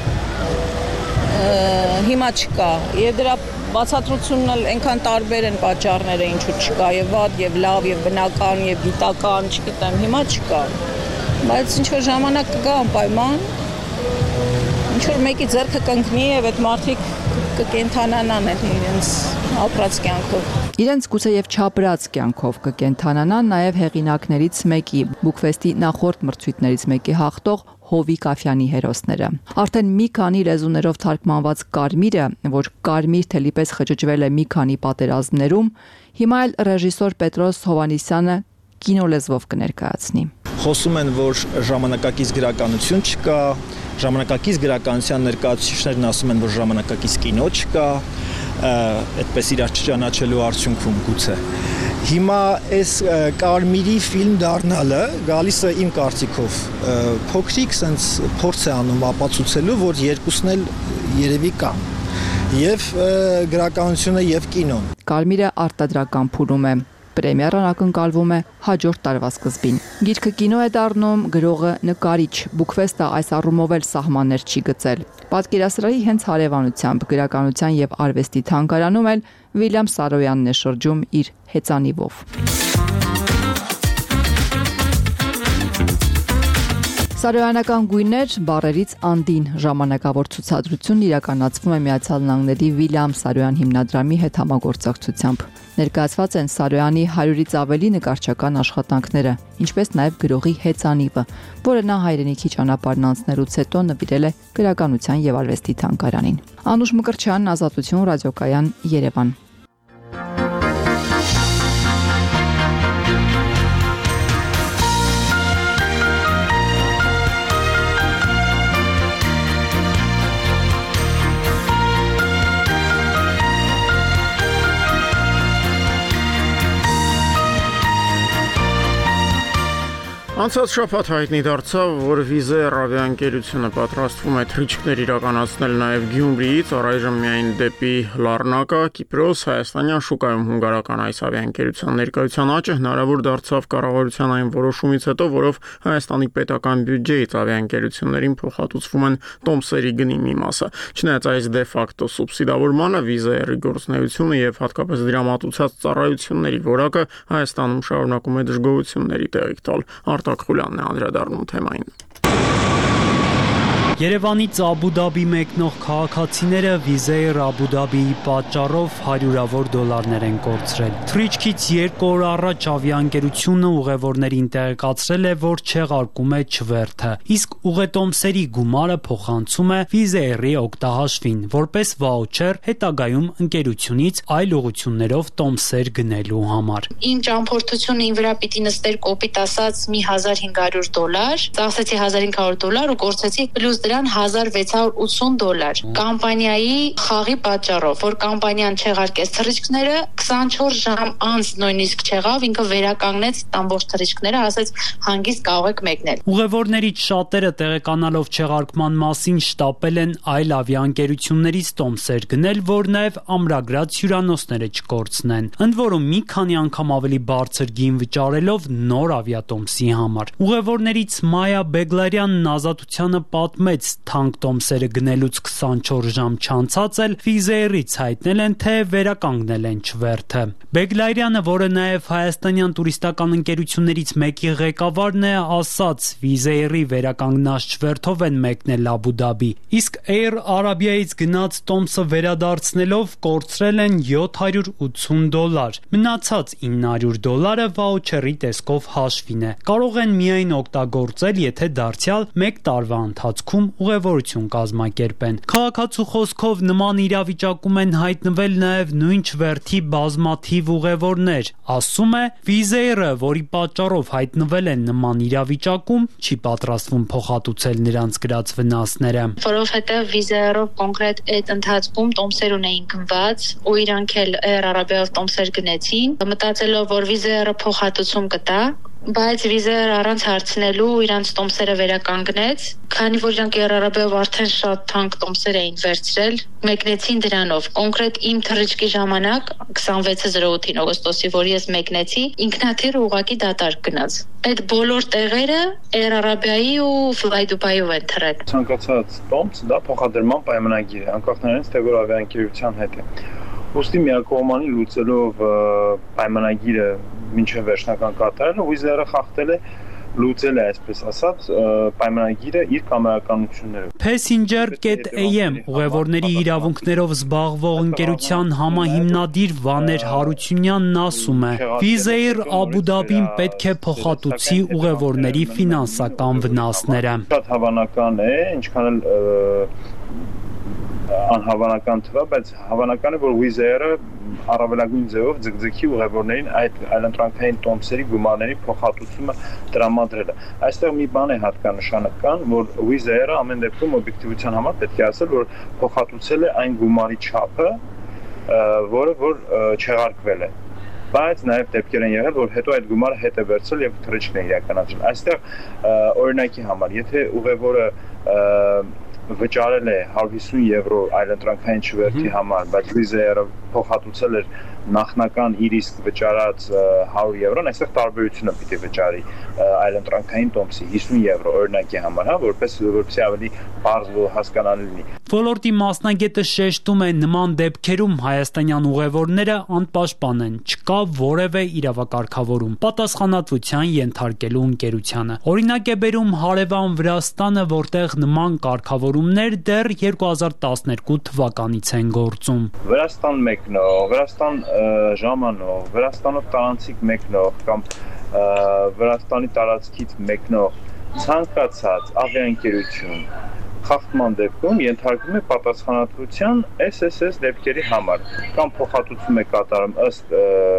Եվ դրա բացատրությունն էլ այնքան տարբեր են պատճառները, ինչու չկա, եւ վատ, եւ լավ, եւ բնական, եւ գիտական, չգիտեմ, հիմա չկա։ Բայց ինչ-որ ժամանակ կգա անպայման, ինչ-որ մեկի ձեռքը կընկնի եւ այդ մարդիկ կկենթանանան իրենց ապրած կյանքով։ Իրենց գուցե եւ չապրած կյանքով կկենթանանան նաեւ հեղինակներից մեկի, Բուկֆեստի նախորդ մրցույթներից մեկի հաղթող Հովիկ Աֆյանի հերոսները։ Արդեն մի քանի լեզուներով թարգմանված Կարմիրը, որ կարմիր թելի պես խճճվել է մի քանի պատերազմներում, հիմա էլ ռեժիսոր Պետրոս Հովհաննիսյանը կինոլեզվով կներկայացնի։ Խոսում են, որ ժամանակակից գրականություն չկա, ժամանակակից գրականության ներկայացուցիչներն ասում են, որ ժամանակակից կինո չկա, այդպես իրար չճանաչելու արդյունքում գուցե։ Հիմա այս Կարմիրի ֆիլմ դառնալը գալիս է իմ կարծիքով փոքրիկ sense փորձ է անում ապացուցելու, որ երկուսն էլ երևի կան։ Եվ գրականությունը եւ կինոն։ Կարմիրը արտադրական փուլում է։ Պրեմիերան ակնկալվում է հաջորդ տարվա սկզբին։ Գիրքը կինո է դառնում, գրողը նկարիչ, Բուկֆեստը այս առումով էլ սահմաններ չի գծել։ Պատկերասրահի հենց հարևանությամբ գրականության եւ արվեստի թանգարանում էլ Վիլյամ Սարոյանն է շրջում իր հեծանիվով։ Սարոյանական գույներ բառերից անդին ժամանակավոր ցուցադրությունն իրականացվում է Միացյալ Նահանգների Վիլյամ Սարոյան հիմնադրամի հետ համագործակցությամբ։ Ներկայացված են Սարոյանի 100-ից ավելի նկարչական աշխատանքները, ինչպես նաև գրողի հեծանիվը, որը նա հայրենիքի ճանապարհն անցնելուց հետո նվիրել է գրականության եւ արվեստի թանգարանին։ Անուշ Մկրտչյան, Ազատություն, Ռադիոկայան, Երևան։ Անցած շաբաթ հայտնի դարձավ, որ Վիզեր ավիաընկերությունը պատրաստվում է թռիչքներ իրականացնել նաև Գյումրիից, առայժմ միայն դեպի Լառնակա, Կիպրոս, հայաստանյան շուկայում հունգարական այս ավիաընկերության ներկայության աճը հնարավոր դարձավ կառավարության այն որոշումից հետո, որով Հայաստանի պետական բյուջեից ավիաընկերություններին փոխհատուցվում են տոմսերի գնի մի մասը։ Չնայած այս դե ֆակտո սուբսիդավորմանը Վիզերի գործունեությունը եւ հատկապես դրա մատուցած ծառայությունների որակը Հայաստանում շարունակում է դժգոհությունների տեղիք տալ։ Խուլյանն է անդրադառնում թեմային։ Երևանից Աբու Դաբի մեկնող քաղաքացիները Վիզեր Աբու Դաբիի պատճառով հարյուրավոր դոլարներ են կորցրել։ Թռիչքից 2 օր առաջ ավիաընկերությունը ուղևորներին տեղեկացրել է, որ չեղարկում է չվերթը, իսկ ուղետոմսերի գումարը փոխանցում է Վիզերի օգտահաշվին, որպես վաուչեր հետագայում ընկերությունից այլ ուղություններով տոմսեր գնելու համար։ Իմ ճամփորդությունը ին վրա պիտի նստեր կոպիտ ասած մի $1500, ծախսեցի $1500 ու կորցեցի պլյուս դրան $1680 կամպանիայի խաղի պատճառով, որ կամպանիան չեղարկեց թռիչքները, 24 ժամ անց նույնիսկ չեղավ, ինքը վերականգնեց ամբողջ թռիչքները, ասաց հանգիստ կարող եք մեկնել։ Ուղևորներից շատերը տեղեկանալով չեղարկման մասին շտապել են այլ ավիաընկերություններից տոմսեր գնել, որ նաև ամրագրած հյուրանոցները չկորցնեն, ընդ որում մի քանի անգամ ավելի բարձր գին վճարելով նոր ավիատոմսի համար։ Ուղևորներից Մայա Բեգլարյանն Ազատությանը պատմեց, բայց թանկ տոմսերը գնելուց 24 ժամ չանցած էլ Wizz Air-ից հայտնել են, թե վերականգնել են չվերթը։ Բեգլայրյանը, որը նաև հայաստանյան տուրիստական ընկերություններից մեկի ղեկավարն է, ասաց, Wizz Air-ի վերականգնած չվերթով են մեկնել Աբու Դաբի, իսկ Air Arabia-ից գնաց տոմսը վերադարձնելով կորցրել են $780, մնացած $900 վաուչերի տեսքով հաշվին է։ Կարող են միայն օգտագործել, եթե դարձյալ 1 տարվա ընթացքում ուղևորություն կազմակերպեն։ Քաղաքացու խոսքով նման իրավիճակում են հայտնվել նաև նույն չվերթի բազմաթիվ ուղևորներ։ Ասում է, Wizz Air-ը, որի պատճառով հայտնվել են նման իրավիճակում, չի պատրաստվում փոխհատուցել նրանց կրած վնասները։ Որովհետև Wizz Air-ով կոնկրետ այդ ընթացքում տոմսեր ունեին գնված ու իրանք էլ Air Arabia-ով տոմսեր գնեցին, մտածելով, որ Wizz Air-ը փոխհատուցում կտա, բայց Wizz Air առանց հարցնելու իրանց տոմսերը վերականգնեց, քանի որ իրանք Air Arabia-ով արդեն շատ թանկ տոմսեր էին վերցրել, մեկնեցին դրանով։ Կոնկրետ իմ թռիչքի ժամանակ 26-08-ին օգոստոսի, որ ես մեկնեցի, ինքնաթիռը ուղղակի դատարկ գնաց։ Այդ բոլոր տեղերը Air Arabia-ի ու Fly Dubai-ով են թռել։ Ցանկացած տոմս դա փոխադրման պայմանագիր է, անկախ նրանից թե որ ավիաընկերության հետ է։ Ոստի միակողմանի լուծելով պայմանագիրը մինչև վերջնական կատարելը Wizz Air-ը խախտել է լուծել է, այսպես ասած, պայմանագիրը իր կամերականություններով։ Passenger.am ուղևորների իրավունքներով զբաղվող ընկերության համահիմնադիր Վաներ Հարությունյանն ասում է. Wizz Air Աբու Դաբին պետք է փոխհատուցի ուղևորների ֆինանսական վնասները։ Շատ հավանական է, ինչքան էլ անհավանական թվա, բայց հավանական է, որ Wizz Air-ը առավելագույն ձևով ձգձգի ուղևորներին այդ այլընտրանքային տոմսերի գումարների փոխհատուցումը տրամադրելը։ Այստեղ մի բան է հատկանշական, որ Wizz Air-ը ամեն դեպքում օբյեկտիվության համար պետք է ասել, որ փոխհատուցել է այն գումարի չափը, որը որ չեղարկվել է։ Բայց նաև դեպքեր են եղել, որ հետո այդ գումարը հետ է վերցրել եւ թռիչքն է իրականացրել։ Այստեղ օրինակի համար, եթե ուղևորը վճարել է 150 եվրո այլընտրանքային չվերթի համար, բայց Wizz Air-ը փոխհատուցել էր նախնական իր իսկ վճարած 100 եվրոն, այստեղ տարբերությունը պիտի վճարի այլընտրանքային տոմսի 50 եվրո օրինակի համար, որպեսզի ավելի բարձ ու հասկանալի լինի։ Ոլորտի մասնագետը շեշտում է, նման դեպքերում հայաստանյան ուղևորները անպաշտպան են, չկա որևէ իրավակարգավորում, պատասխանատվության ենթարկելու ընկերությանը։ Օրինակ է բերում հարևան Վրաստանը, որտեղ նման կարգավորումներ դեռ 2012 թվականից են գործում։ Վրաստան մեկնող, Վրաստան ժամանող, Վրաստանով տարանցիկ մեկնող կամ Վրաստանի տարածքից մեկնող ցանկացած ավիաընկերություն խախտման դեպքում ենթարկվում է պատասխանատվության SSS դեպքերի համար կամ փոխհատուցում է կատարում ըստ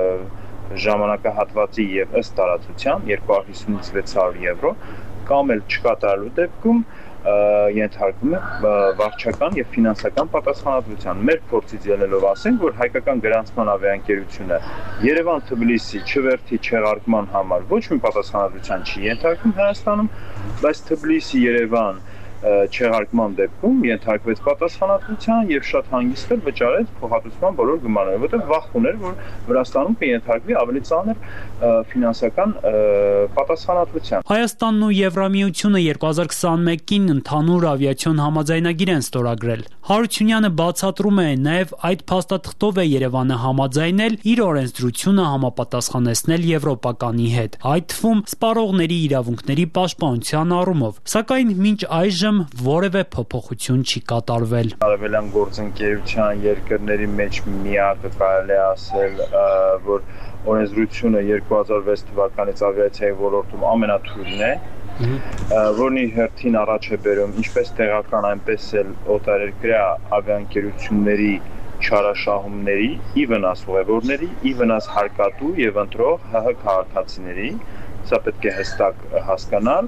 ժամանակահատվածի եւ ըստ տարածության 250-ից 600 եվրո կամ էլ չկատարելու դեպքում ենթարկվում է վարչական եւ ֆինանսական պատասխանատվության։ Մեր փորձից ելնելով ասենք, որ հայկական գրանցման ավիաընկերությունը Երևան-Թբիլիսի չվերթի չեղարկման համար ոչ մի պատասխանատվության չի ենթարկվում Հայաստանում, բայց Թբիլիսի-Երևան չեղարկման դեպքում ենթարկվեց պատասխանատվության եւ շատ հանգիստ վճարեց փոխհատուցման բոլոր գումարները, որտեղ վախ ուներ, որ Վրաստանում կենթարկվի ավելի ծանր ֆինանսական պատասխանատվության։ Հայաստանն ու Եվրամիությունը 2021-ին ընդհանուր ավիացիոն համաձայնագիր են ստորագրել։ Հարությունյանը բացատրում է, նաև այդ փաստաթղթով է Երևանը համաձայնել իր օրենսդրությունը համապատասխանեցնել եվրոպականի հետ, այդ թվում սպառողների իրավունքների պաշտպանության առումով, սակայն մինչ այժմ որևէ փոփոխություն չի կատարվել։ Արևելյան գործընկերության երկրների մեջ միակը կարելի է ասել, որ օրենսդրությունը 2006 թվականից ավիացիայի ոլորտում ամենաթույլն է, որն իր հերթին առաջ է բերում ինչպես տեղական, այնպես էլ օտարերկրյա ավիաընկերությունների չարաշահումների, ի վնաս ուղևորների, ի վնաս հարկատու եւ ընտրող ՀՀ քաղաքացիների, սա պետք է հստակ հասկանալ,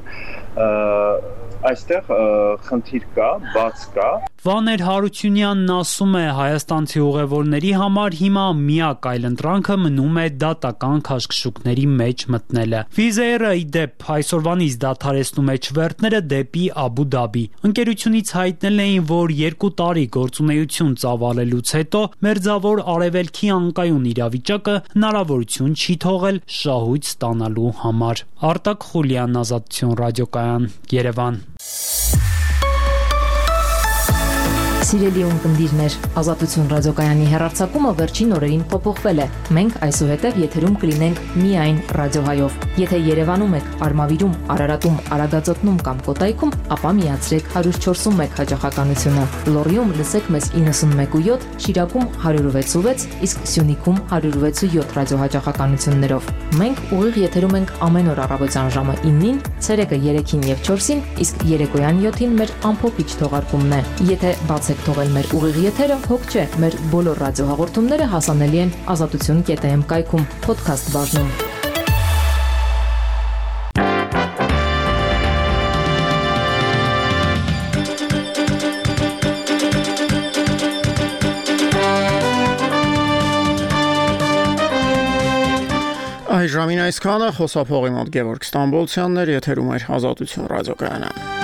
այստեղ խնդիր կա, բաց կա։ Վաներ Հարությունյանն ասում է, հայաստանցի ուղևորների համար հիմա միակ այլընտրանքը մնում է դատական քաշքշուկների մեջ մտնելը։ Wizz Air-ը ի դեպ այսօրվանից դադարեցնում է չվերթները դեպի Աբու Դաբի։ Ընկերությունից հայտնել էին, որ 2 տարի գործունեություն ծավալելուց հետո մերձավոր արևելքի անկայուն իրավիճակը հնարավորություն չի թողել շահույթ ստանալու համար։ Արտակ Խուլյան, Ազատություն ռադիոկայան, Երևան։ Սիրելի ունկնդիրներ, Ազատություն ռադիոկայանի հեռարձակումը վերջին օրերին փոփոխվել է։ Մենք այսուհետև եթերում կլինենք միայն ռադիոհայով։ Եթե Երևանում եք, Արմավիրում, Արարատում, Արագածոտնում կամ Կոտայքում, ապա միացրեք 104.1 հաճախականությունը։ Լոռիում լսեք մեզ 91.7, Շիրակում 106.6, իսկ Սյունիքում 106.7 ռադիոհաճախականություններով։ Մենք ուղիղ եթերում ենք ամեն օր առավոտյան ժամը 9-ին, ցերեկը 3-ին եւ 4-ին, իսկ երեկոյան 7-ին մեր ամփոփիչ թողարկումն է։ Եթե բացեք թողել մեր ուղիղ եթերը, հոգ չէ, մեր բոլոր ռադիոհաղորդումները հասանելի են azatutun.am կայքում, podcast բաժնում։ Այժմին այսքանը խոսափողի մոտ Գևորգ Ստամբոլցյանն էր, եթերում էր Ազատություն ռադիոկայանը։